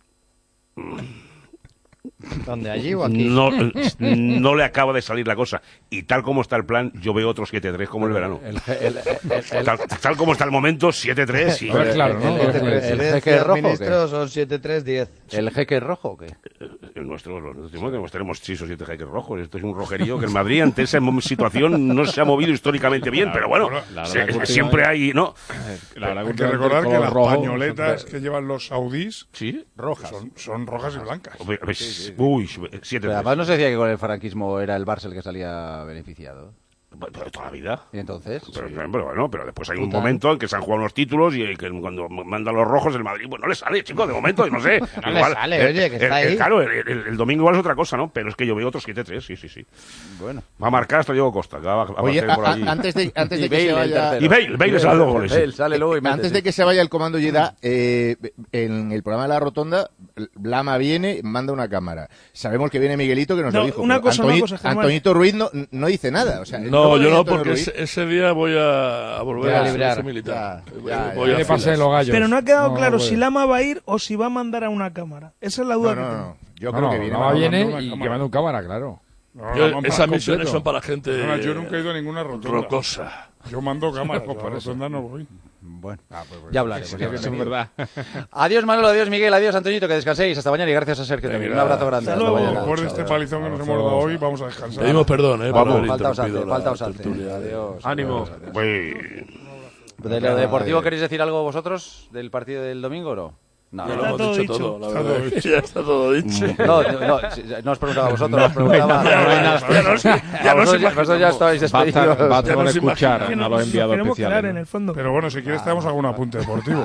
¿Dónde, allí o aquí? no le acaba de salir la cosa. Y tal como está el plan, yo veo otro 7-3 como el verano. Tal como está el momento, 7-3. Y... A ver, claro, ¿no? ¿El jeque rojo o qué? Ministros son 7-3-10. ¿El jeque rojo o qué? El nuestro, tenemos 6 o 7 jeques rojos. Esto es un rojerío que el Madrid, ante esa situación, no se ha movido históricamente bien. Pero bueno, siempre hay... ¿no? Hay que recordar que las pañoletas que llevan los saudíes ¿sí? rojas son rojas y blancas. Uy, 7-3. Pero además no se decía que con el franquismo era el Barça el que salía beneficiado. Pero toda la vida. ¿Y entonces? Pero después hay un momento en que se han jugado unos títulos y que cuando mandan los rojos el Madrid, pues no le sale, chicos, de momento, no sé. No le sale, oye, que está ahí. Claro, el domingo igual es otra cosa, ¿no? Pero es que yo veo otros 7-3, sí. Bueno. Va a marcar hasta Diego Costa, que va a Oye, hacer por allí. antes de Y que se Bale, el vaya... tercero. Y Bale sale dos goles. Bale sale luego y mete, Antes sí. de que se vaya el comando Jeddah, en el programa de la Rotonda, Lama viene, manda una cámara. Sabemos que viene Miguelito, que nos No, lo dijo. una pero cosa, Germán. Antoñito Ruiz no dice nada. O sea, No, yo no, Antonio porque Ruiz. ese día voy a volver Ya, a librar. ser militar. Ya, Voy a Tiene pase de filas. los gallos. Pero no ha quedado claro puede. si Lama va a ir o si va a mandar a una cámara. Esa es la duda que tengo. No. Yo No, creo no, que viene. Lama Lama viene una y cámara. que manda un cámara, claro. No, Yo- Lama esas más misiones completo. son para gente Perdona, yo nunca he ido a ninguna rotonda. rocosa. Yo mando cámaras, yo a la rotonda no voy. Bueno, pues ya hablaremos. ya Eso es hablaremos. verdad. Adiós Manolo, adiós Miguel, adiós Antoñito, que descanséis. Hasta mañana y gracias a Sergio también. Un abrazo grande. Hasta luego. mañana. Después de este palizón que nos hemos dado hoy, vamos a descansar. Pedimos perdón, por Vamos, haber falta interrumpido Osance, la falta Osance. tertulia. Adiós. Ánimo. ¿De lo deportivo queréis decir algo vosotros del partido del domingo o no? No, Ya no. lo hemos todo dicho dicho. todo, la verdad. es que ya está todo dicho. No os preguntaba a vosotros, os preguntaba. Ya no sé Vosotros ya estabais despedidos. Basta con nos escuchar Que a nos los enviados queremos quedar especiales. en el fondo. Pero bueno, si quieres tenemos algún apunte deportivo.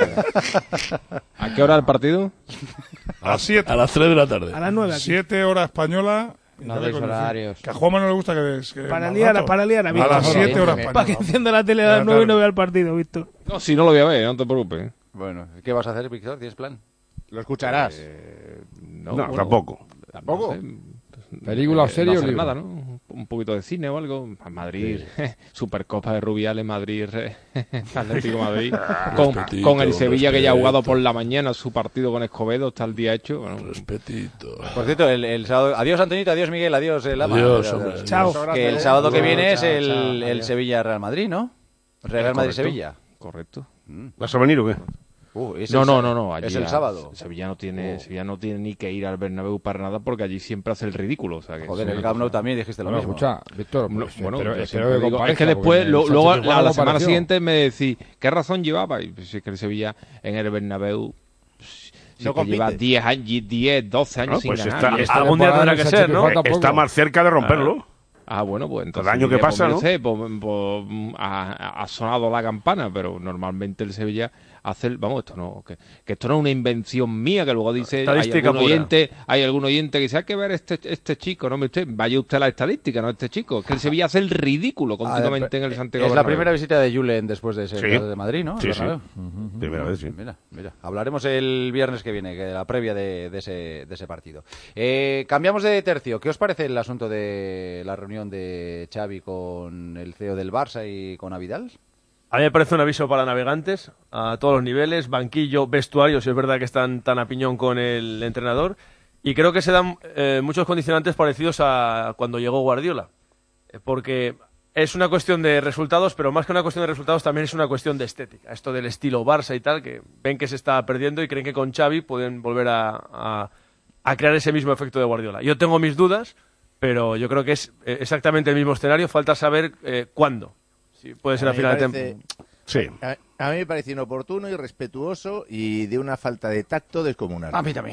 ¿A qué hora el partido? A las 7. A las 3 de la tarde. A las 9 aquí. 7 horas española. No deis horarios. Que a Juanma no le gusta que Para liar a a Víctor. las 7 horas Para española. que encienda la tele a las 9 y no vea el partido, Víctor. No, si no lo voy a ver, no te preocupes. Bueno, ¿qué vas a hacer, Víctor? ¿Tienes plan? Lo escucharás. No, tampoco. ¿Tampoco? ¿Película o serie no o hacer libro? nada, ¿no? Un poquito de cine o algo. Madrid, Supercopa de Rubiales, Madrid, Atlético de Madrid. Con el Sevilla que ya ha jugado por la mañana su partido con Escobedo, está el día hecho. Bueno, Respetito. Por cierto, el sábado... Adiós Antonito, adiós Miguel, adiós Lama. Adiós, hombre. Chao. Que el sábado que viene es Chao, el adiós. Sevilla-Real Madrid, ¿no? Real Madrid-Sevilla. correcto. ¿Vas a venir o qué? No. Allí es el sábado. Sevilla no tiene ni que ir al Bernabéu para nada porque allí siempre hace el ridículo. O sea, que Joder, es el una Camp Nou cosa- también dijiste lo Bueno, mismo. escucha, Víctor, No, pues, bueno, pero yo espero siempre que digo, comparezca, es que después, porque en el luego Sánchez a la Juan semana apareció. siguiente me decís, ¿qué razón llevaba? Y pues, es que el Sevilla en el Bernabéu No que lleva 10 años, 10, 12 años No, sin pues ganar. está- Y algún día tendrá que ser, ¿no? Tampoco. Está más cerca de romperlo. Bueno, pues entonces... Cada año que pasa, ¿no? Ha sonado la campana, pero normalmente el Sevilla hace... que esto no es una invención mía, que luego dice... Hay algún oyente que dice, hay que ver este chico, ¿no? Vaya usted a la estadística, ¿no? Este chico. Que el Sevilla hace el ridículo continuamente en el Santiago Es Bernabéu. la primera visita de Julen después de ese de Madrid, ¿no? Sí. Primera vez, sí. Mira. Hablaremos el viernes que viene, que la previa de ese partido. Cambiamos de tercio. ¿Qué os parece el asunto de la reunión de Xavi con el CEO del Barça y con Vidal? A mí me parece un aviso para navegantes a todos los niveles, banquillo, vestuario, si es verdad que están tan a piñón con el entrenador. Y creo que se dan muchos condicionantes parecidos a cuando llegó Guardiola. Porque es una cuestión de resultados, pero más que una cuestión de resultados también es una cuestión de estética. Esto del estilo Barça y tal, que ven que se está perdiendo y creen que con Xavi pueden volver a crear ese mismo efecto de Guardiola. Yo tengo mis dudas, pero yo creo que es exactamente el mismo escenario. Falta saber cuándo. Sí, puede ser a final de temporada. Sí. A mí me parece inoportuno, irrespetuoso y de una falta de tacto descomunal. A mí también.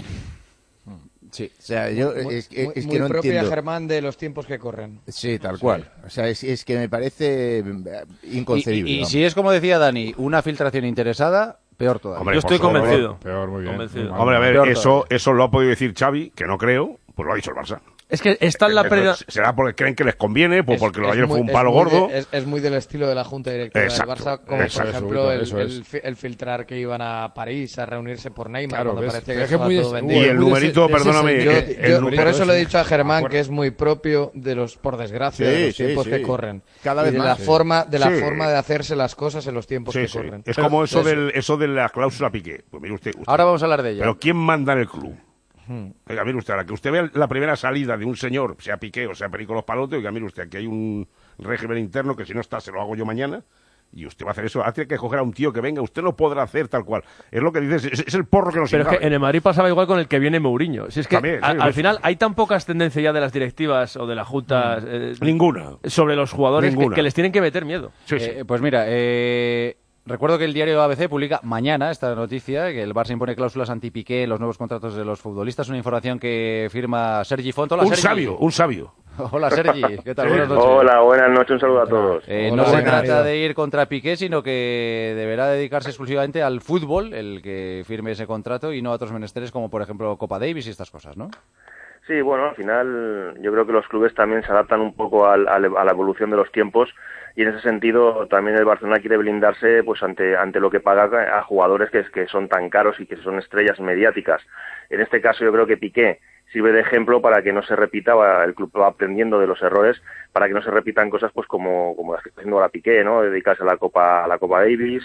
Sí. O sea, yo es que no propia, entiendo. Germán, de los tiempos que corren. Sí, tal cual. O sea, es que me parece inconcebible. Y si es como decía Dani, una filtración interesada, peor todavía. Hombre, yo estoy convencido. Peor, muy bien. Convencido. Hombre, a ver, eso lo ha podido decir Xavi, que no creo, pues lo ha dicho el Barça. Es que está en la pérdida... Será porque creen que les conviene, pues porque lo de ayer fue un palo gordo. Es muy del estilo de la Junta Directiva del Barça, como por ejemplo el filtrar que iban a París a reunirse por Neymar, cuando parecía que estaba todo vendido. Y el numerito, perdóname... Por eso le he dicho a Germán que es muy propio de los, por desgracia, de los tiempos que corren. Cada vez de más. La forma de hacerse las cosas en los tiempos que corren. Es como eso de la cláusula Piqué. Pues mire usted. Ahora vamos a hablar de ella. Pero ¿quién manda en el club? Oiga, mire usted, a la que usted vea la primera salida de un señor, sea Piqué o sea Perico Los Palotes, oiga, mire usted, aquí hay un régimen interno que si no está, se lo hago yo mañana, y usted va a hacer eso. Tiene que coger a un tío que venga, usted lo podrá hacer tal cual. Es lo que dices, es el porro que nos Pero es que en el Madrid pasaba igual con el que viene Mourinho. Si es que también, al final hay tan pocas tendencias ya de las directivas o de la Junta ninguna sobre los jugadores que les tienen que meter miedo. Pues mira, recuerdo que el diario ABC publica mañana esta noticia, que el Barça impone cláusulas anti-Piqué en los nuevos contratos de los futbolistas. Una información que firma Sergi Font. Hola, Sergi. Un sabio. Hola, Sergi. ¿Qué tal? Buenas noches. Hola, buenas noches. Un saludo a todos. No se trata de ir contra Piqué, sino que deberá dedicarse exclusivamente al fútbol, el que firme ese contrato, y no a otros menesteres como, por ejemplo, Copa Davis y estas cosas, ¿no? Sí, bueno, al final yo creo que los clubes también se adaptan un poco a la evolución de los tiempos, y en ese sentido también el Barcelona quiere blindarse pues ante lo que paga a jugadores que son tan caros y que son estrellas mediáticas. En este caso yo creo que Piqué sirve de ejemplo para que no se repita, el club va aprendiendo de los errores, para que no se repitan cosas pues como las que está haciendo ahora Piqué, ¿no? Dedicarse a la Copa Davis,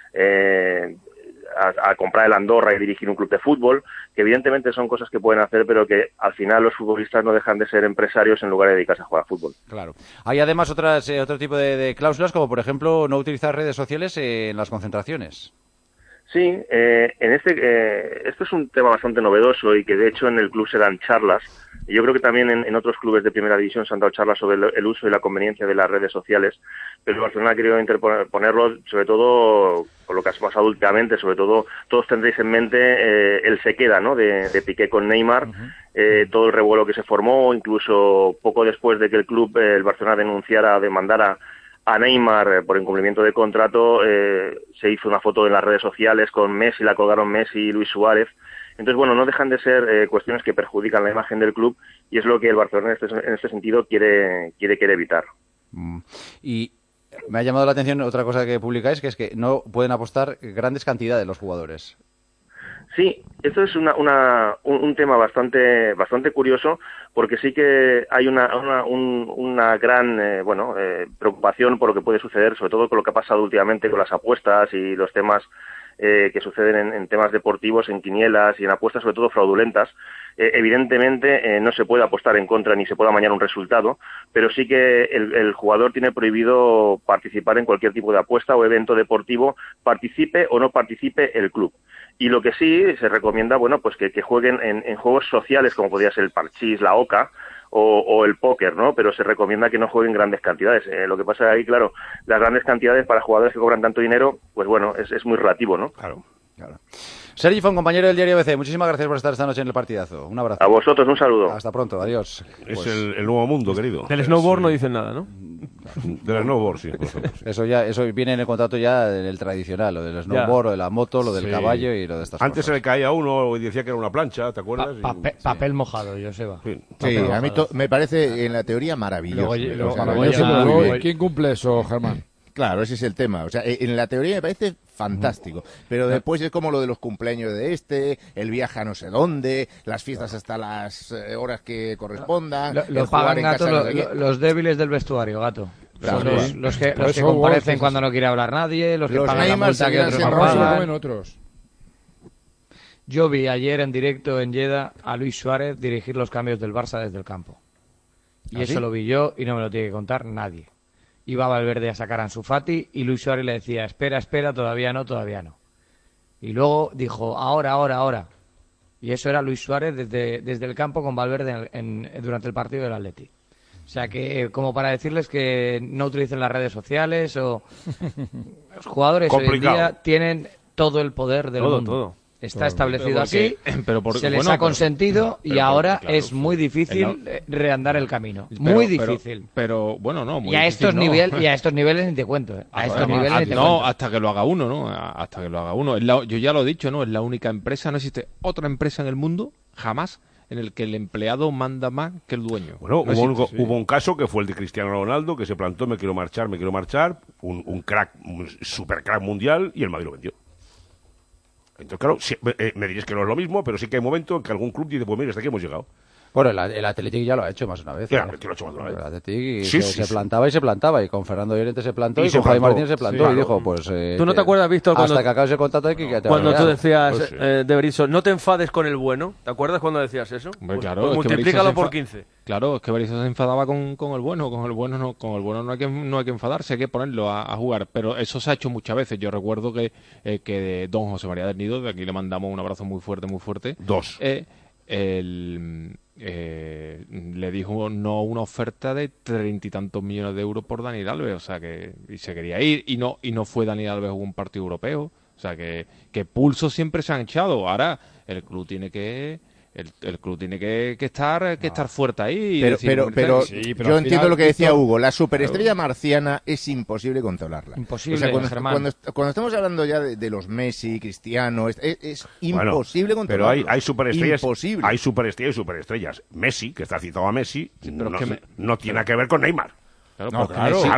a comprar el Andorra y dirigir un club de fútbol, que evidentemente son cosas que pueden hacer, pero que al final los futbolistas no dejan de ser empresarios en lugar de dedicarse a jugar a fútbol. Claro. Hay además otro tipo de cláusulas, como por ejemplo no utilizar redes sociales en las concentraciones. Sí, esto es un tema bastante novedoso y que de hecho en el club se dan charlas. Y yo creo que también en otros clubes de primera división se han dado charlas sobre el uso y la conveniencia de las redes sociales, pero Barcelona ha querido interponerlo, sobre todo por lo que ha pasado últimamente, sobre todo todos tendréis en mente el se queda, ¿no? de Piqué con Neymar, todo el revuelo que se formó, incluso poco después de que el club, el Barcelona demandara a Neymar por incumplimiento de contrato, se hizo una foto en las redes sociales con Messi, la colgaron Messi y Luis Suárez. Entonces, bueno, no dejan de ser cuestiones que perjudican la imagen del club, y es lo que el Barcelona en este sentido quiere evitar. Y me ha llamado la atención otra cosa que publicáis, que es que no pueden apostar grandes cantidades los jugadores. Sí, esto es un tema bastante curioso, porque sí que hay una gran preocupación por lo que puede suceder, sobre todo con lo que ha pasado últimamente con las apuestas y los temas que suceden en temas deportivos, en quinielas y en apuestas sobre todo fraudulentas. Evidentemente no se puede apostar en contra ni se puede amañar un resultado, pero sí que el jugador tiene prohibido participar en cualquier tipo de apuesta o evento deportivo, participe o no participe el club. Y lo que sí se recomienda, bueno, pues que jueguen en juegos sociales, como podría ser el parchís, la oca o el póker, ¿no? Pero se recomienda que no jueguen grandes cantidades. Lo que pasa ahí, claro, las grandes cantidades para jugadores que cobran tanto dinero, pues bueno, es muy relativo, ¿no? Claro. Sergi Font, compañero del diario ABC, muchísimas gracias por estar esta noche en el partidazo. Un abrazo. A vosotros, un saludo. Hasta pronto, adiós. Es el nuevo mundo, querido. Del snowboard no dicen nada, ¿no? Del snowboard, sí. Eso viene en el contrato ya del tradicional, lo del snowboard, lo de la moto, lo del caballo y lo de estas Antes cosas. se le caía a uno y decía que era una plancha, ¿te acuerdas? Papel mojado, Joseba. Sí, a mí me parece en la teoría maravilloso. ¿Quién cumple eso, Germán? Claro, ese es el tema. O sea, en la teoría me parece fantástico. Pero después es como lo de los cumpleaños de el viaje a no sé dónde, las fiestas hasta las horas que correspondan. Lo pagan, Gato, los débiles del vestuario, Gato. Claro, Son los que comparecen cuando no quiere hablar nadie, los que pagan la multa que otros no pagan. Yo vi ayer en directo en Lleida a Luis Suárez dirigir los cambios del Barça desde el campo. Y eso lo vi yo y no me lo tiene que contar nadie. Iba Valverde a sacar a Ansu Fati y Luis Suárez le decía, espera, todavía no. Y luego dijo, ahora. Y eso era Luis Suárez desde el campo con Valverde durante el partido del Atleti. O sea que, como para decirles que no utilicen las redes sociales o... Los jugadores hoy en día tienen todo el poder del mundo. Todo. Está establecido así, se les ha consentido y ahora es muy difícil reandar el camino. Muy difícil. Pero bueno, no. Y a estos niveles ni te cuento. Hasta que lo haga uno, ¿no? Hasta que lo haga uno. Yo ya lo he dicho, ¿no? Es la única empresa, no existe otra empresa en el mundo, jamás, en el que el empleado manda más que el dueño. Bueno, hubo un caso que fue el de Cristiano Ronaldo, que se plantó, me quiero marchar, un crack, un super crack mundial, y el Madrid lo vendió. Entonces, claro, me diréis que no es lo mismo, pero sí que hay momentos en que algún club dice, pues mira, hasta aquí hemos llegado. Bueno, el Athletic ya lo ha hecho más una vez. Claro, lo ha hecho más una vez. El Athletic se plantaba, y con Fernando Llorente se plantó, y con Javi Martínez se plantó, y dijo, pues... ¿Tú no te acuerdas, Víctor, hasta que acabes el contrato hay que cuando tú decías, de Berizzo, no te enfades con el bueno? ¿Te acuerdas cuando decías eso? Pues claro, pues multiplícalo por 15. Claro, es que Berizzo se enfadaba con el bueno, no hay que enfadarse, hay que ponerlo a jugar, pero eso se ha hecho muchas veces. Yo recuerdo que don José María del Nido, de aquí le mandamos un abrazo muy fuerte. Le dijo no una oferta de 30 y tantos millones de euros por Dani Alves, o sea que y se quería ir y no fue Dani Alves a un partido europeo, o sea que pulsos siempre se han echado. Ahora el club tiene que estar fuerte ahí. Pero yo entiendo lo que decía Hugo. La superestrella marciana es imposible controlarla. Imposible. O sea, cuando estamos hablando ya de los Messi, Cristiano, es imposible controlarlo. Pero hay superestrellas. Imposible. Hay superestrellas y superestrellas. Messi, que está citado a Messi, no tiene que ver con Neymar. Claro.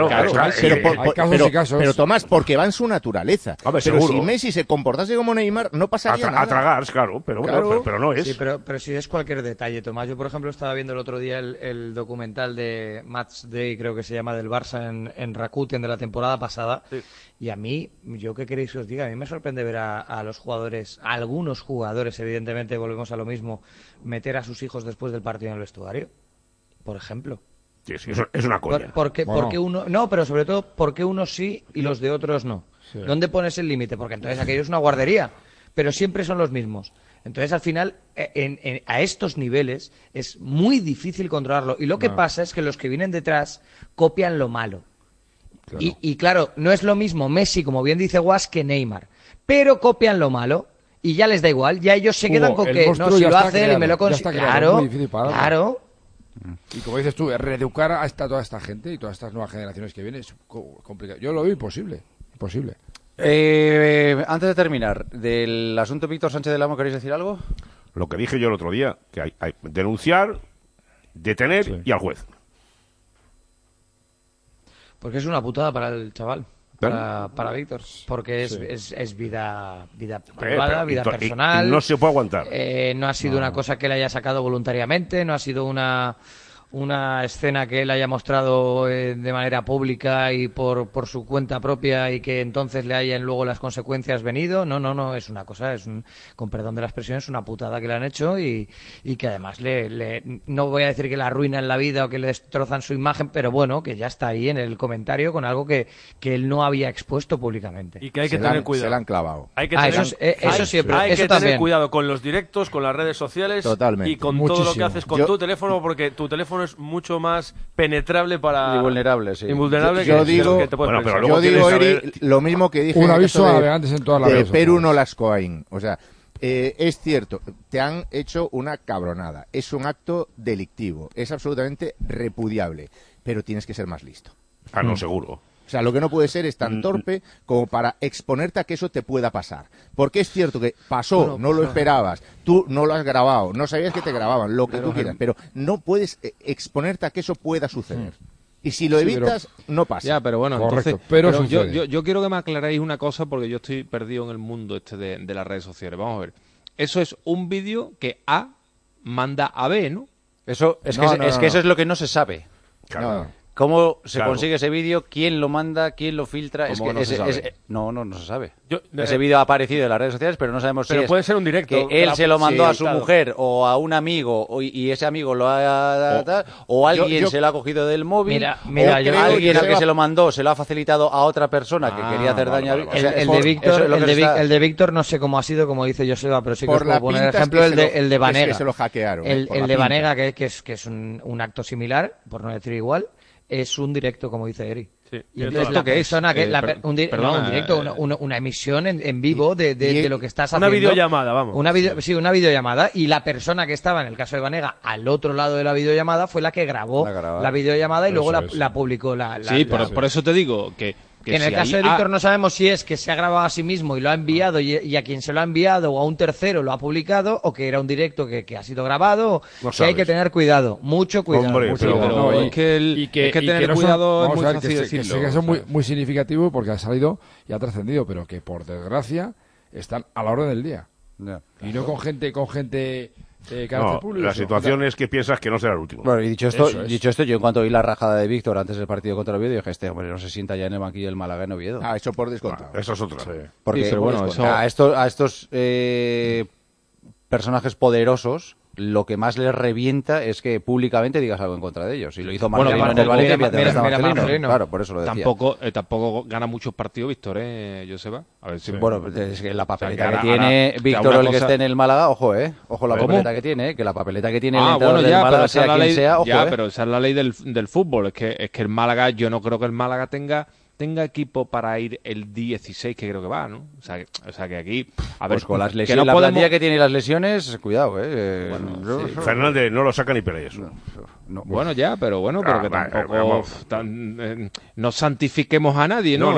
Pero Tomás, porque va en su naturaleza. Pero seguro. Si Messi se comportase como Neymar, no pasaría nada. A tragar, claro, pero no es. Sí, pero si es cualquier detalle, Tomás. Yo, por ejemplo, estaba viendo el otro día el documental de Match Day, creo que se llama, del Barça en Rakuten de la temporada pasada. Sí. Y a mí, yo qué queréis que os diga, a mí me sorprende ver a los jugadores, a algunos jugadores, evidentemente, volvemos a lo mismo, meter a sus hijos después del partido en el vestuario, por ejemplo. Sí, eso es una coña. Porque uno, no, pero sobre todo, porque unos sí y los de otros no. Sí. ¿Dónde pones el límite? Porque entonces aquello es una guardería, pero siempre son los mismos. Entonces, al final, a estos niveles es muy difícil controlarlo. Y lo que pasa es que los que vienen detrás copian lo malo. Claro. Y claro, no es lo mismo Messi, como bien dice Guas, que Neymar. Pero copian lo malo y ya les da igual. Ya ellos se quedan con que, no, si lo hacen y me lo consigo. Claro. Y como dices tú, reeducar a toda esta gente y todas estas nuevas generaciones que vienen es complicado. Yo lo veo imposible. Antes de terminar, del asunto Víctor Sánchez del Amo, ¿queréis decir algo? Lo que dije yo el otro día, que hay denunciar, detener y al juez. Porque es una putada para el chaval. Para Víctor, porque es vida privada, vida personal. Y no se puede aguantar. No ha sido una cosa que él haya sacado voluntariamente, no ha sido una escena que él haya mostrado de manera pública y por su cuenta propia y que entonces le hayan luego las consecuencias venido. No, es una cosa, con perdón de la expresión, es una putada que le han hecho y que además no voy a decir que la arruinan la vida o que le destrozan su imagen, pero bueno, que ya está ahí en el comentario con algo que él no había expuesto públicamente. Y que hay que tener cuidado. Se la han clavado. Hay que tener cuidado con los directos, con las redes sociales. Totalmente. Y con todo lo que haces con tu teléfono, porque tu teléfono es mucho más penetrable para... Invulnerable, sí. Invulnerable yo digo, que te puedes yo digo, Eri, lo mismo que dije... Un aviso a navegantes en todas las redes Perú no Lascoain. O sea, es cierto, te han hecho una cabronada, es un acto delictivo, es absolutamente repudiable, pero tienes que ser más listo. Ah, no, seguro. O sea, lo que no puede ser es tan torpe como para exponerte a que eso te pueda pasar. Porque es cierto que pasó, bueno, no lo esperabas, tú no lo has grabado, no sabías que te grababan, lo que tú quieras, pero no puedes exponerte a que eso pueda suceder. Y si lo evitas, no pasa. Ya, pero bueno, correcto, entonces, pero yo quiero que me aclaréis una cosa porque yo estoy perdido en el mundo de las redes sociales. Vamos a ver. Eso es un vídeo que A manda a B, ¿no? Eso es que eso es lo que no se sabe. Claro. No. ¿Cómo se consigue ese vídeo? ¿Quién lo manda? ¿Quién lo filtra? Es que no se sabe. No se sabe. Ese vídeo ha aparecido en las redes sociales, pero no sabemos si puede ser un directo. Que él se lo mandó a su mujer o a un amigo y ese amigo lo ha... O alguien se lo ha cogido del móvil. Mira, alguien al que se lo mandó se lo ha facilitado a otra persona que quería hacer daño. El de Víctor no sé cómo ha sido, como dice Joseba, pero sí que os puedo poner el ejemplo el de Vanega. Es que se lo hackearon. El de Vanega, que es un acto similar, por no decir igual. Es un directo, como dice Eri. Sí. Y entonces la persona un directo, una emisión en vivo de lo que estás haciendo. Una videollamada, vamos. Una videollamada. Y la persona que estaba, en el caso de Vanega, al otro lado de la videollamada fue la que grabó la videollamada y luego la publicó. Por eso te digo que en el caso de Víctor no sabemos si es que se ha grabado a sí mismo y lo ha enviado y a quien se lo ha enviado o a un tercero lo ha publicado o que era un directo que ha sido grabado. Que hay que tener cuidado, mucho cuidado. Hombre, es que tener cuidado es muy fácil decirlo. Que son muy significativos porque ha salido y ha trascendido, pero que por desgracia están a la orden del día. Y no con gente la situación es que piensas que no será el último. Bueno, y dicho esto, yo en cuanto vi la rajada de Víctor antes del partido contra Oviedo, dije, este hombre no se sienta ya en el banquillo del Málaga en Oviedo. Eso por descontado. Eso es otra. Sí. Porque a estos personajes poderosos lo que más les revienta es que públicamente digas algo en contra de ellos. Y lo hizo Marcelino en el Valencia. Claro, por eso lo decía. Tampoco gana muchos partidos Víctor, Joseba. A ver si bueno, es que la papeleta que tiene Víctor o el que esté en el Málaga, ojo la papeleta que tiene, que la papeleta que tiene el entrenador del Málaga, sea quien sea, ojo. Pero esa es la ley del fútbol. Es que el Málaga, yo no creo que el Málaga tenga equipo para ir el 16, que creo que va, ¿no? O sea que aquí, a ver, pues con las lesiones, la plantilla que tiene las lesiones, cuidado, Fernández no lo saca ni Pérez eso. No. Bueno, pero que tampoco no santifiquemos a nadie, ¿no?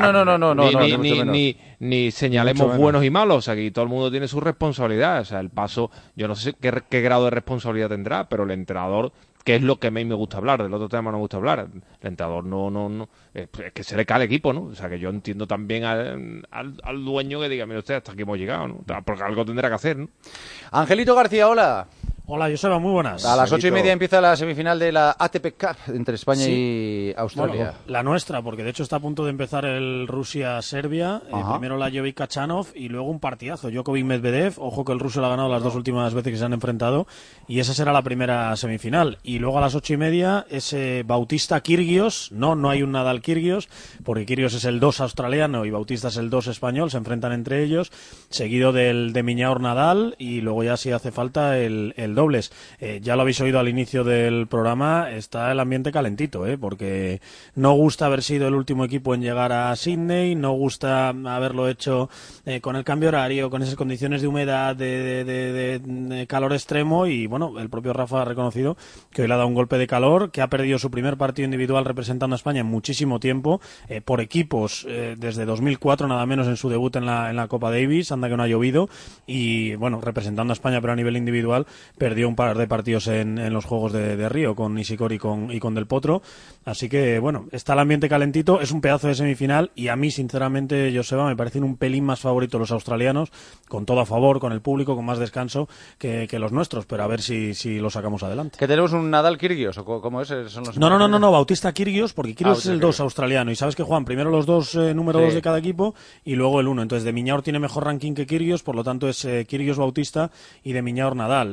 Ni señalemos buenos y malos. O sea, aquí todo el mundo tiene su responsabilidad. O sea, el Paso, yo no sé qué grado de responsabilidad tendrá, pero el entrenador, que es lo que a mí me gusta hablar, del otro tema no me gusta hablar. El entrenador no es que se le cae al equipo, ¿no? O sea, que yo entiendo también al dueño que diga, mira usted, hasta aquí hemos llegado, ¿no? Porque algo tendrá que hacer, ¿no? Angelito García, hola. Hola, Joseba, muy buenas. A las 8:30 empieza la semifinal de la ATP Cup entre España y Australia. Bueno, la nuestra, porque de hecho está a punto de empezar el Rusia-Serbia. Primero la Jovic-Kachanov y luego un partidazo. Djokovic-Medvedev. Ojo que el ruso lo ha ganado las dos últimas veces que se han enfrentado. Y esa será la primera semifinal. Y luego a las 8:30 ese Bautista-Kyrgios. No hay un Nadal-Kyrgios, porque Kyrgios es el 2 australiano y Bautista es el 2 español. Se enfrentan entre ellos. Seguido del de Miñaur-Nadal y luego ya si hace falta el dobles. Ya lo habéis oído al inicio del programa, está el ambiente calentito, porque no gusta haber sido el último equipo en llegar a Sydney, no gusta haberlo hecho con el cambio horario, con esas condiciones de humedad, de calor extremo, y bueno, el propio Rafa ha reconocido que hoy le ha dado un golpe de calor, que ha perdido su primer partido individual representando a España en muchísimo tiempo, por equipos desde 2004 nada menos en su debut en la Copa Davis, anda que no ha llovido, y bueno, representando a España pero a nivel individual perdió un par de partidos en los Juegos de Río con Nishikori y con Del Potro, así que bueno, está el ambiente calentito, es un pedazo de semifinal y a mí sinceramente, Joseba, me parecen un pelín más favoritos los australianos, con todo a favor, con el público, con más descanso que los nuestros, pero a ver si lo sacamos adelante. ¿Que tenemos un Nadal-Kyrgios o cómo es? No, Bautista-Kyrgios, porque Kyrgios es el 2 australiano y sabes que juegan primero los dos número 2 de cada equipo y luego el 1, entonces de Miñaur tiene mejor ranking que Kyrgios, por lo tanto es Kyrgios-Bautista y de Miñaur-Nadal.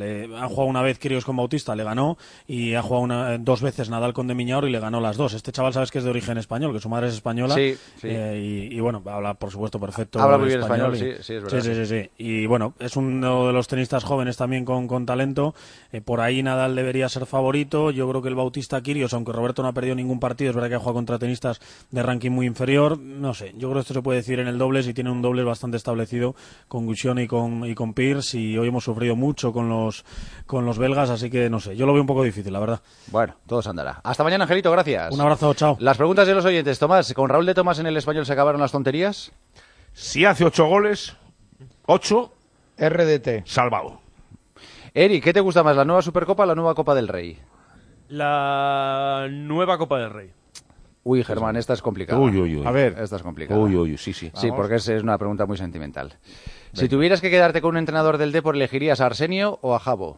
ha jugado una vez Kyrgios con Bautista, le ganó, y ha jugado 2 veces Nadal con de Miñaur y le ganó las 2. Este chaval sabes que es de origen español, que su madre es española. Sí. Y bueno, habla por supuesto perfecto habla muy bien español. sí, es verdad. Sí. Y bueno, es uno de los tenistas jóvenes también con talento. Por ahí Nadal debería ser favorito. Yo creo que el Bautista Kyrgios, aunque Roberto no ha perdido ningún partido, es verdad que ha jugado contra tenistas de ranking muy inferior. No sé, yo creo que esto se puede decir en el dobles, y tiene un dobles bastante establecido con Guccione y con Pierce, y hoy hemos sufrido mucho con los belgas, así que no sé, yo lo veo un poco difícil, la verdad. Bueno, todo se andará. Hasta mañana, Angelito, gracias. Un abrazo, chao. Las preguntas de los oyentes. Tomás, ¿con Raúl de Tomás en el Español se acabaron las tonterías? Si hace 8 goles, 8... RDT. Salvado. Eri, ¿qué te gusta más, la nueva Supercopa o la nueva Copa del Rey? La nueva Copa del Rey. Uy, Germán, esta es complicada. Uy. A ver, esta es complicada. Sí. Sí, porque es una pregunta muy sentimental. Venga. Si tuvieras que quedarte con un entrenador del Depor, ¿elegirías a Arsenio o a Jabo?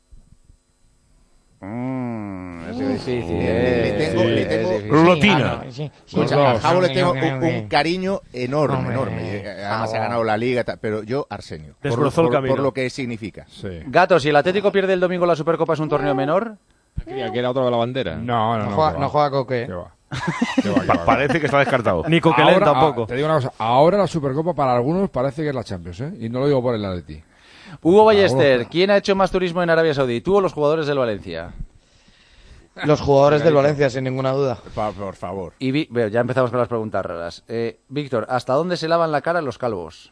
Es difícil. Le tengo Rutina. A Jabo le tengo un cariño enorme. Además ha ganado la Liga, pero yo Arsenio. Desbrozó el camino. Por lo que significa. Sí. Gato, si el Atlético pierde el domingo la Supercopa, ¿es un torneo menor? Aquí era otro de la bandera. No juega Coque. ¿Qué va? Parece que está descartado. Ni Coquelin tampoco. Te digo una cosa, ahora la Supercopa para algunos parece que es la Champions, ¿eh? Y no lo digo por el Atleti. Hugo Ballester, ¿quién ha hecho más turismo en Arabia Saudí? ¿Tú o los jugadores del Valencia? Los jugadores del Valencia, sin ninguna duda. Por favor. Y ya empezamos con las preguntas raras. Víctor, ¿hasta dónde se lavan la cara los calvos?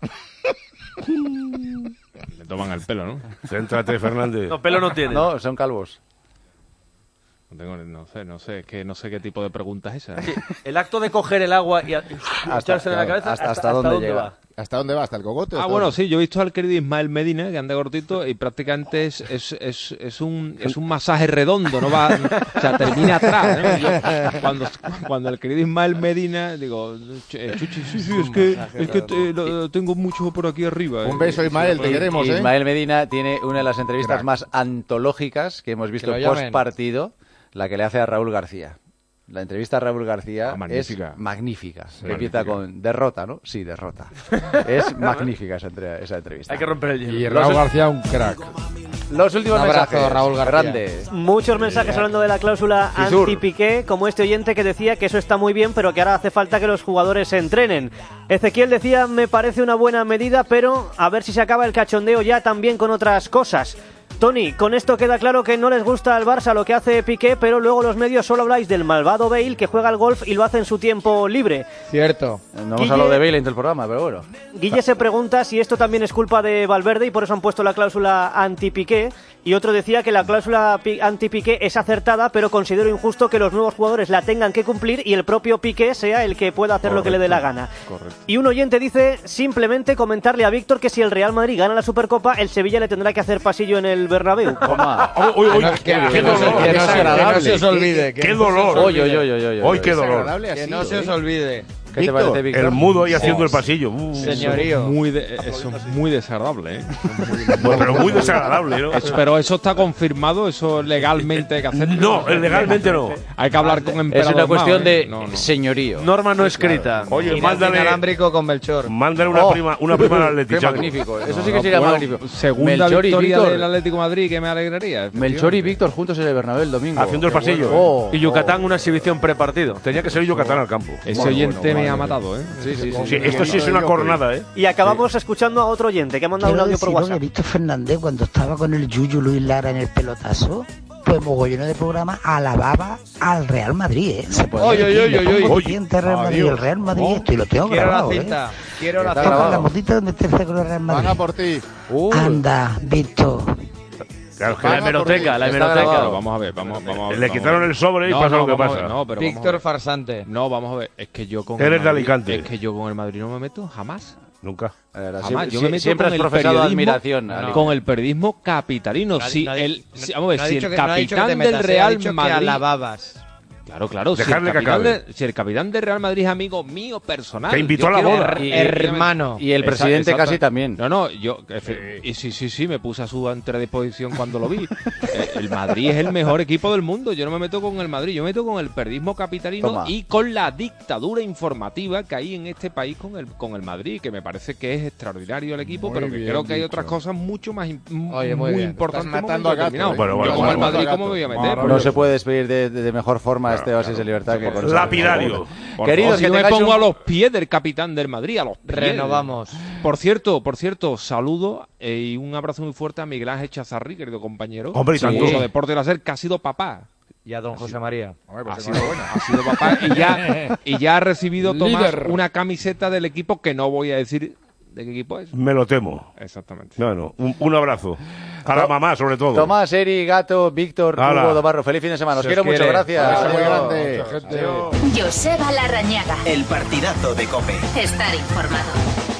Le toman el pelo, ¿no? Céntrate, Fernández. No, pelo no tiene. No, son calvos. No sé, es que no sé qué tipo de pregunta es esa. Sí, el acto de coger el agua y echarse en la cabeza, ¿hasta dónde llega? Va? ¿Hasta dónde va? ¿Hasta el cogote? Bueno, sí, yo he visto al querido Ismael Medina, que anda cortito, y prácticamente es un masaje redondo, no va, o sea, termina atrás, ¿no? Yo, cuando el querido Ismael Medina, digo, Chuchi, sí, es que tengo mucho por aquí arriba. Un beso, Ismael, te queremos, ¿eh? Ismael Medina tiene una de las entrevistas más antológicas que hemos visto post partido, la que le hace a Raúl García. La entrevista a Raúl García es magnífica. Sí, empieza con derrota, ¿no? Sí, derrota. Es magnífica esa entrevista. Hay que romper el hielo. Y Raúl García, un crack. Los últimos mensajes, Raúl García. Grande. Muchos mensajes hablando de la cláusula anti-Piqué, como este oyente que decía que eso está muy bien, pero que ahora hace falta que los jugadores se entrenen. Ezequiel decía, me parece una buena medida, pero a ver si se acaba el cachondeo ya también con otras cosas. Tony, con esto queda claro que no les gusta al Barça lo que hace Piqué, pero luego los medios solo habláis del malvado Bale que juega al golf y lo hace en su tiempo libre. Cierto. No hemos hablado de Bale en todo el programa, pero bueno. Guille se pregunta si esto también es culpa de Valverde y por eso han puesto la cláusula anti-Piqué. Y otro decía que la cláusula anti-Piqué es acertada, pero considero injusto que los nuevos jugadores la tengan que cumplir y el propio Piqué sea el que pueda hacer lo que le dé la gana. Correcto. Y un oyente dice simplemente comentarle a Víctor que si el Real Madrid gana la Supercopa, el Sevilla le tendrá que hacer pasillo en el Bernabéu. ¡Qué no se os olvide. ¡Qué dolor! ¡Hoy qué dolor! Que no se os olvide. ¿Qué te parece, Víctor? El mudo ahí haciendo el pasillo. Señorío. Eso es muy desagradable, ¿eh? Pero muy desagradable, ¿no? Pero eso está confirmado, eso legalmente hay que hacerlo. No, legalmente no. Hay que hablar con emperador. Es una cuestión de no. señorío. Norma no escrita. Oye, mándale inalámbrico con Melchor. Mándale una prima al Atlético. Qué magnífico. Eso sí que sería magnífico. Segunda victoria del Atlético de Madrid, que me alegraría. Melchor y Víctor juntos en el Bernabéu el domingo. Haciendo el pasillo. Y Yucatán una exhibición prepartido. Tenía que ser Yucatán al campo. Ese oyente me ha matado, ¿eh? Sí, esto sí es una cornada, ¿eh? Y acabamos escuchando a otro oyente que ha mandado un audio por WhatsApp. Que Víctor Fernández, cuando estaba con el Yuyu Luis Lara en el pelotazo, pues mogollones de programa alababa al Real Madrid, ¿eh? Se puede decir, Real Madrid, el Real Madrid, esto, y lo tengo grabado, Quiero la cinta. Toca la motita donde esté el Real Madrid. Van a por ti. Anda, Víctor. Claro, la hemeroteca. Vamos a ver. Le quitaron el sobre y pasa lo que pasa. Víctor farsante. No, vamos a ver. Es que yo con Eres de Alicante. Es que yo con el Madrid no me meto jamás. Nunca. Jamás. Yo me meto siempre con has profesado admiración. Con el periodismo capitalino. Si el capitán del Real Madrid... alababas. Claro. Si el capitán de Real Madrid es amigo mío personal. Te invitó a la boda. Hermano. Y el presidente casi también. No, sí, me puse a su disposición cuando lo vi. El Madrid es el mejor equipo del mundo. Yo no me meto con el Madrid, yo me meto con el periodismo capitalino y con la dictadura informativa que hay en este país con el Madrid, que me parece que es extraordinario el equipo, pero que creo que hay otras cosas mucho más muy importantes. Estás matando a gato. Yo con el Madrid, ¿cómo me voy a meter? No se puede despedir de mejor forma este Oasis de Libertad que con lapidario. Queridos, si no me pongo a los pies del capitán del Madrid, a los pies. Renovamos. Por cierto, saludo y un abrazo muy fuerte a Miguel Ángel Chazarri, querido compañero. Hombre, y tanto. Deporte de la SER, que ha sido papá. Y a don José María. Ha sido papá y ya ha recibido Tomás una camiseta del equipo que no voy a decir de qué equipo es. Me lo temo. Exactamente. Bueno, un abrazo. A la mamá, sobre todo. Tomás, Eri, Gato, Víctor, Hugo, Domarro. Feliz fin de semana. Os quiero mucho. Gracias. Muy grande. Joseba Larrañaga. El partidazo de COPE. Estar informado.